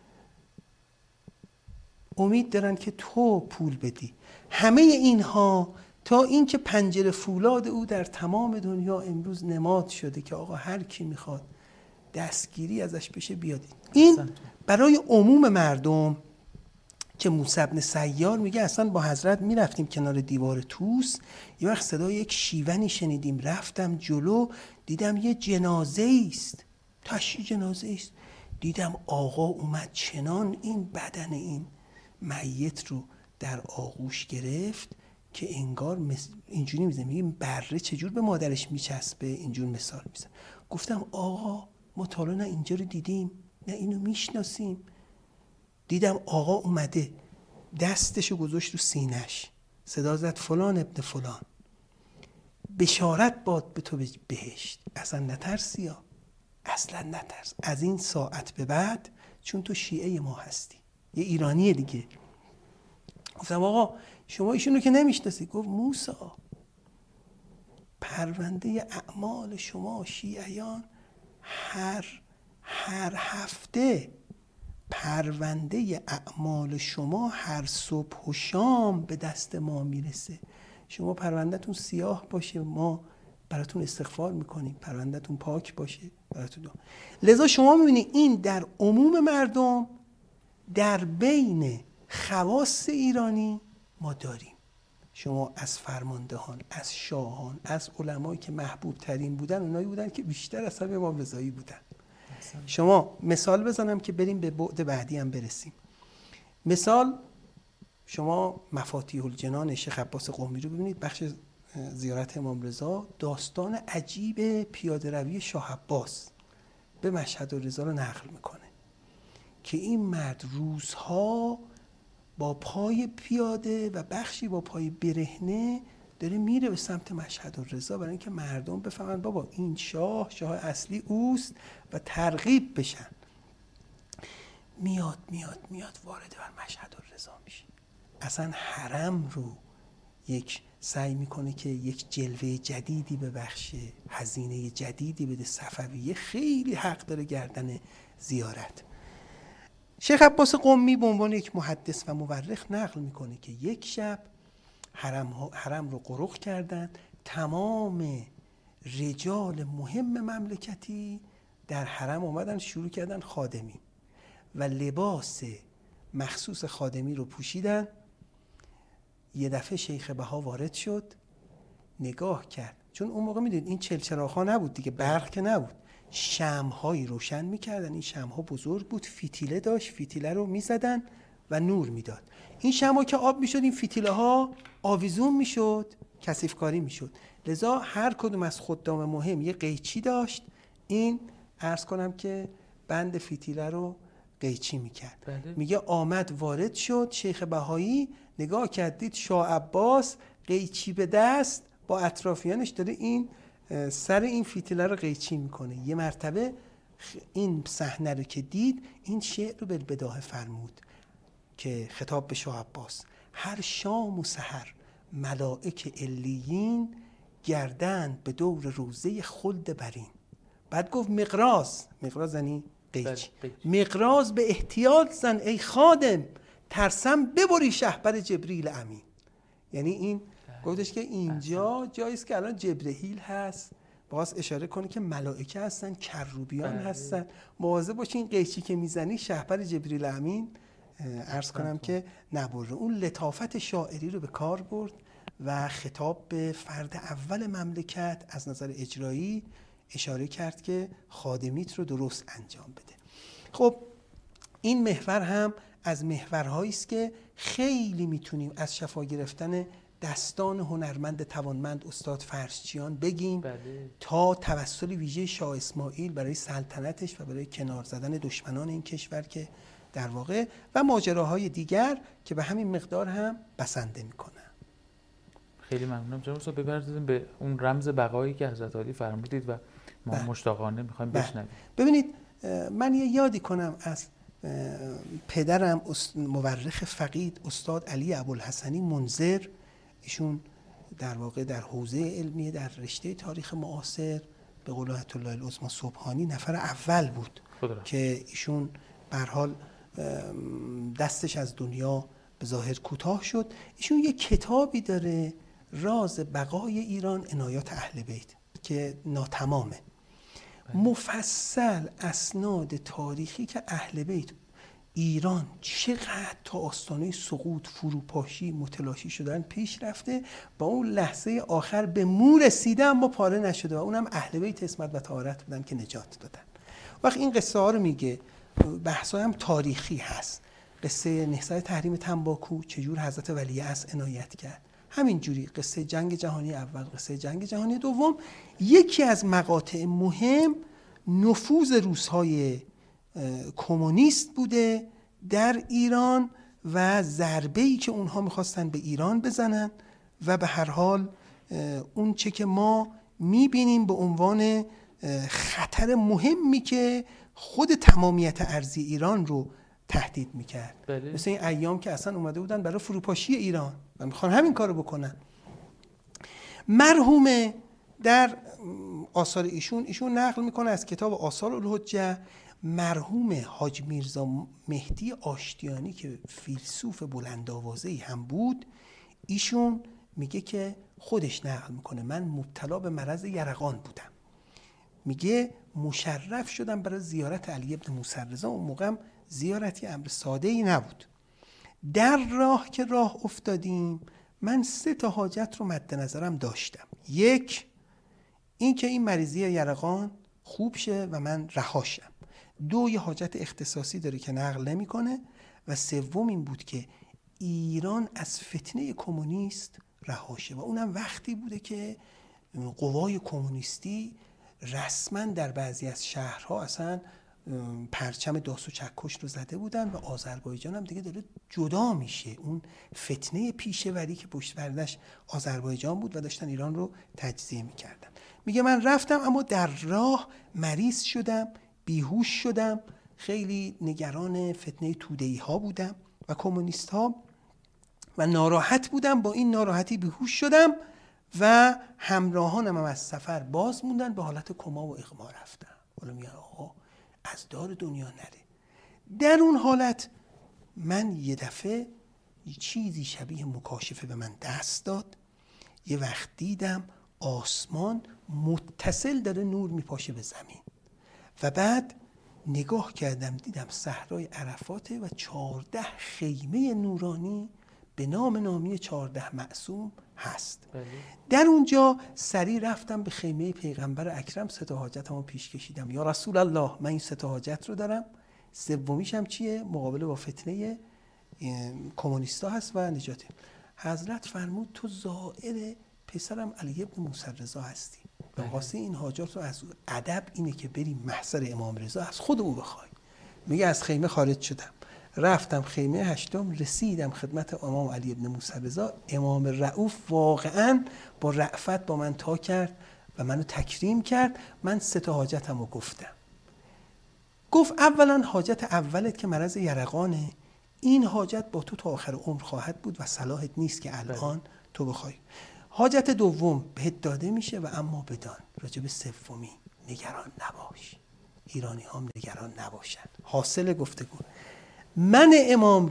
امید دارن که تو پول بدی. همه اینها تا اینکه پنجره فولاد او در تمام دنیا امروز نماد شده که آقا هر کی میخواد دستگیری ازش بشه بیاد. این برای عموم مردم که موسی بن سیار میگه اصلا با حضرت میرفتیم کنار دیوار طوس، یه وقت صدای یک شیونی شنیدیم، رفتم جلو دیدم یه جنازه است، تشییع جنازه است، دیدم آقا اومد چنان این بدن این میت رو در آغوش گرفت که انگار اینجوری میزنه، میگه بره چجور به مادرش میچسبه، اینجور مثال میزنه. گفتم آقا ما تا حالا نه اینجا رو دیدیم نه اینو میشناسیم. دیدم آقا اومده دستشو گذاشت رو سینش، صدا زد فلان ابن فلان، بشارت باد به تو بهشت، اصلا نترسی ها، اصلا نترس از این ساعت به بعد، چون تو شیعه ما هستی، یه ایرانیه دیگه. گفتم آقا شما ایشونو که نمیشناسی. گفت موسی پرونده اعمال شما شیعیان هر هفته پرونده اعمال شما هر صبح و شام به دست ما میرسه. شما پروندهتون سیاه باشه ما براتون استغفار میکنیم، پروندهتون پاک باشه براتون دعا. لذا شما میبینید این در عموم مردم، در بین خواص ایرانی ما داریم. شما از فرماندهان، از شاهان، از علمایی که محبوب ترین بودن اونایی بودن که بیشتر از همه امام رضایی بودن. شما مثال بزنم که بریم به بعد بعدی هم برسیم. مثال شما مفاتیح الجنان شیخ عباس قمی رو ببینید، بخش زیارت امام رضا، داستان عجیب پیاده روی شاه عباس به مشهد الرضا رو نقل میکنه که این مرد روزها با پای پیاده و بخشی با پای برهنه داره میره به سمت مشهد الرضا برای اینکه مردم بفهمن بابا این شاه اصلی اوست و ترغیب بشن. میاد وارد بر مشهد الرضا میشه. اصلا حرم رو سعی میکنه که یک جلوه جدیدی ببخشه، هزینه جدیدی بده. صفویه خیلی حق داره گردن زیارت. شیخ عباس قمی به عنوان یک محدث و مورخ نقل میکنه که یک شب حرم رو قرق کردن، تمام رجال مهم مملکتی در حرم اومدن شروع کردن خادمی و لباس مخصوص خادمی رو پوشیدن. یه دفعه شیخ بها وارد شد، نگاه کرد، چون اون موقع میدونید این چلچراغ‌ها نبود دیگه، برق که نبود، شمع‌هایی روشن می‌کردن. این شمع‌ها بزرگ بود، فتیله داشت، فتیله رو می‌زدن و نور میداد. این شمع‌ها که آب میشد این فتیله‌ها آویزون میشد، کثیف کاری میشد. لذا هر کدوم از خدام مهم یه قیچی داشت، این عرض کنم که بند فتیله رو قیچی میکرد. بله. میگه آمد وارد شد شیخ بهایی، نگاه کرد دید شاه عباس قیچی به دست با اطرافیانش داره این سر این فتیله رو قیچی میکنه. یه مرتبه این صحنه رو که دید این شعر رو بالبداهه فرمود که خطاب به شاه عباس: هر شام و سحر ملائک علیین گردند به دور روزه خلد برین. بعد گفت مقراض یعنی قیچ، مقراض به احتیاط زن ای خادم، ترسم ببری شهپر جبریل امین. یعنی این گفتش که اینجا جاییست که الان جبرئیل هست، باز اشاره کنه که ملائکه هستن، کروبیان هستن، مواظب باشین قیچی که میزنی شهپر جبریل امین عرض کنم که نبره. اون لطافت شاعری رو به کار برد و خطاب به فرد اول مملکت از نظر اجرایی اشاره کرد که خادمیت رو درست انجام بده. خب این محور هم از محورهایی است که خیلی میتونیم از شفا گرفتن دستان هنرمند توانمند استاد فرشچیان بگیم تا توسل ویژه شاه اسماعیل برای سلطنتش و برای کنار زدن دشمنان این کشور که در واقع و ماجراهای دیگر که به همین مقدار هم بسنده میکنن. خیلی ممنونم جناب استاد. بپردازیم به اون رمز بقایی که حضرت علی فرمودید و ما مشتاقانه میخوایم بشنویم. ببینید من یه یادی کنم از پدرم مورخ فقید استاد علی ابوالحسنی منذر، ایشون در واقع در حوزه علمیه در رشته تاریخ معاصر به قول آیت الله العظمی سبحانی نفر اول بود که ایشون به هر حال دستش از دنیا به ظاهر کوتاه شد. ایشون یه کتابی داره راز بقای ایران عنایات اهل بیت که ناتمامه، مفصل اسناد تاریخی که اهل بیت ایران چقدر تا آستانه سقوط، فروپاشی، متلاشی شدن پیش رفته، با اون لحظه آخر به مو رسیده اما پاره نشده و اونم اهل بیت عصمت و طهارت بودن که نجات دادن. وقت این قصه ها رو میگه، بحث‌ها هم تاریخی هست. قصه نهضت تحریم تنباکو چجور حضرت ولیعصر عنایت کرد، همینجوری قصه جنگ جهانی اول، قصه جنگ جهانی دوم. یکی از مقاطع مهم نفوذ روس‌های کمونیست بوده در ایران و ضربه‌ای که اونها می‌خواستن به ایران بزنن و به هر حال اون چه که ما می‌بینیم به عنوان خطر مهمی که خود تمامیت ارضی ایران رو تهدید می‌کرد. مثل این ایام که اصلا اومده بودن برای فروپاشی ایران و می‌خوان همین کارو بکنن. مرحوم در آثار ایشون نقل میکنه از کتاب آثار الحجه مرحوم حاج میرزا مهدی آشتیانی که فیلسوف بلند آوازه‌ای هم بود، ایشون میگه که خودش نقل میکنه من مبتلا به مرض یرقان بودم. میگه مشرف شدم برای زیارت علی ابن موسی رضا. اون موقع زیارتی امر ساده ای نبود. در راه که راه افتادیم من 3 تا حاجت رو مد نظرم داشتم. 1 این که این مریضی یرقان خوب شه و من رهاشم. 2 یه حاجت اختصاصی داره که نقل نمیکنه و 3 این بود که ایران از فتنه کمونیست رهاشه و اونم وقتی بوده که قوای کمونیستی رسما در بعضی از شهرها اصلا پرچم داس و چکش رو زده بودن و آذربایجان هم دیگه داره جدا میشه. اون فتنه پیشه‌وری که پشت پرده‌اش آذربایجان بود و داشتن ایران رو تجزیه میکردن. میگه من رفتم اما در راه مریض شدم، بیهوش شدم، خیلی نگران فتنه توده‌ای ها بودم و کمونیست ها و ناراحت بودم. با این ناراحتی بیهوش شدم و همراهانم هم از سفر باز موندن، به حالت کما و اغما رفتم. حالا میگن آقا از دار دنیا نره. در اون حالت من یه دفعه چیزی شبیه مکاشفه به من دست داد. یه وقت دیدم آسمان متصل داره نور میپاشه به زمین و بعد نگاه کردم دیدم صحرای عرفاته و 14 خیمه نورانی به نام نامی 14 معصوم هست. در اونجا سریع رفتم به خیمه پیغمبر اکرم، 3 تا حاجتمو پیش کشیدم. یا رسول الله من این 3 تا حاجت رو دارم، 3میش هم چیه؟ مقابله با فتنه کمونیستا هست و نجاته. حضرت فرمود تو زائر پسرم علی ابن موسی رضا هستی. به واسه این حاجات رو از ادب اینه که بریم محضر امام رضا از خود او بخوای. میگه از خیمه خارج شدم، رفتم خیمه 8 رسیدم خدمت امام علی ابن موسی رضا. امام رؤوف واقعا با رأفت با من تا کرد و منو تکریم کرد. من 3 تا حاجتم رو گفتم. گفت اولا حاجت اولت که مرض یرقانه، این حاجت با تو تا آخر عمر خواهد بود و صلاحت نیست که الان تو بخوای. حاجت دوم بهت داده میشه و اما بدان راجب 3 نگران نباش. ایرانی هم نگران نباشن. حاصل گفتگو من امام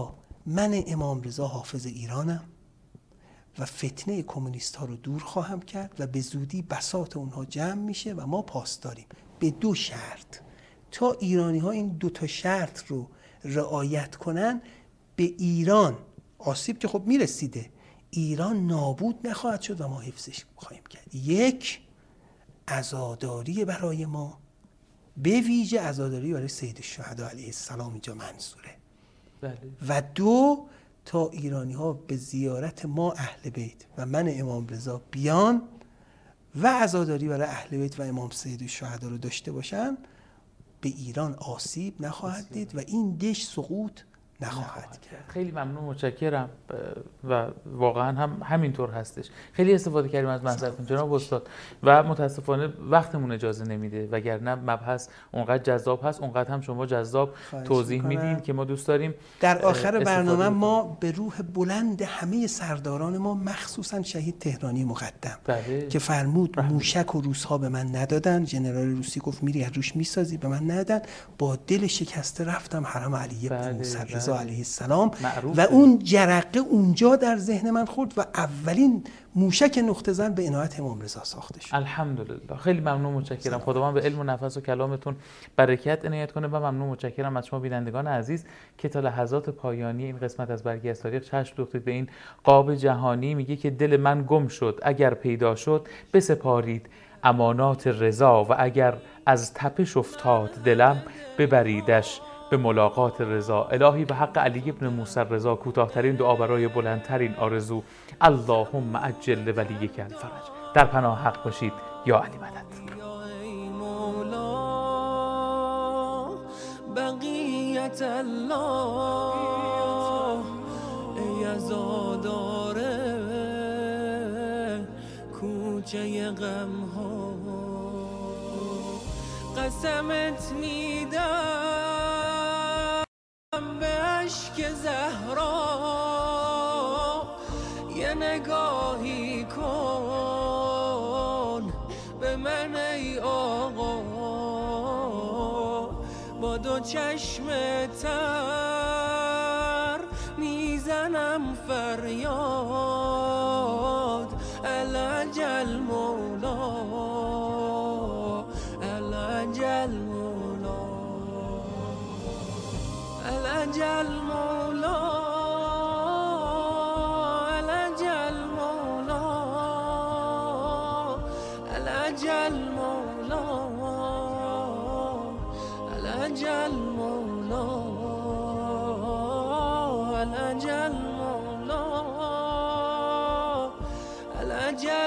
رضا حافظ ایرانم و فتنه کمونیست ها رو دور خواهم کرد و به زودی بساط اونها جمع میشه و ما پاس داریم به 2 شرط. تا ایرانی ها این 2 تا شرط رو رعایت کنن به ایران آسیب که خب میرسیده، ایران نابود نخواهد شد و ما حفظش خواهیم کرد. 1 عزاداری برای ما، به ویژه عزاداری برای سید الشهدا علیه السلام اینجا منظوره. بله. و 2 تا ایرانی ها به زیارت ما اهل بیت و من امام رضا بیان و عزاداری برای اهل بیت و امام سید الشهدا رو داشته باشن، به ایران آسیب نخواهد دید و این دش سقوط نخواهد کرد. خیلی ممنون، متشکرم و واقعا هم همینطور هستش. خیلی استفاده کردیم از محضرتون جناب استاد و متاسفانه وقتمون اجازه نمیده، وگرنه مبحث اونقدر جذاب هست، اونقدر هم شما جذاب توضیح میدین که ما دوست داریم. در آخر برنامه ما به روح بلند همه سرداران ما، مخصوصا شهید تهرانی مقدم که فرمود موشک و روس‌ها به من ندادن، ژنرال روسی گفت میری از روش میسازی، به من ندادن، با دل شکسته رفتم حرم علی ابن موسی رضا علیه السلام و اون جرقه اونجا در ذهن من خورد و اولین موشک نقطه زن به عنایت امام رضا ساخته شد. الحمدلله. خیلی ممنون، متشکرم. خداوند به علم و نفس و کلامتون برکت عنایت کنه و ممنون، متشکرم از شما بینندگان عزیز که تا لحظات پایانی این قسمت از برگی از تاریخ چشم دوختید به این قاب جهانی. میگه که دل من گم شد اگر پیدا شد بسپارید امانات رضا و اگر از تپش افتاد دلم ببریدش به ملاقات رضا. الهی به حق علی ابن موسی رضا کوتاه‌ترین دعا برای بلندترین آرزو، اللهم عجل ولیک الفرج. در پناه حق باشید یا علی مدد. بقیت الله ای عزاداره کوچه غم ها، قسمت میدم به اشک زهرا یه نگاهی کن به من ای آقا، با دو چشم تر میزنم فریاد العجل مولا العجل مولا العجل مولا العجل مولا العجل مولا العجل مولا العجل مولا العجل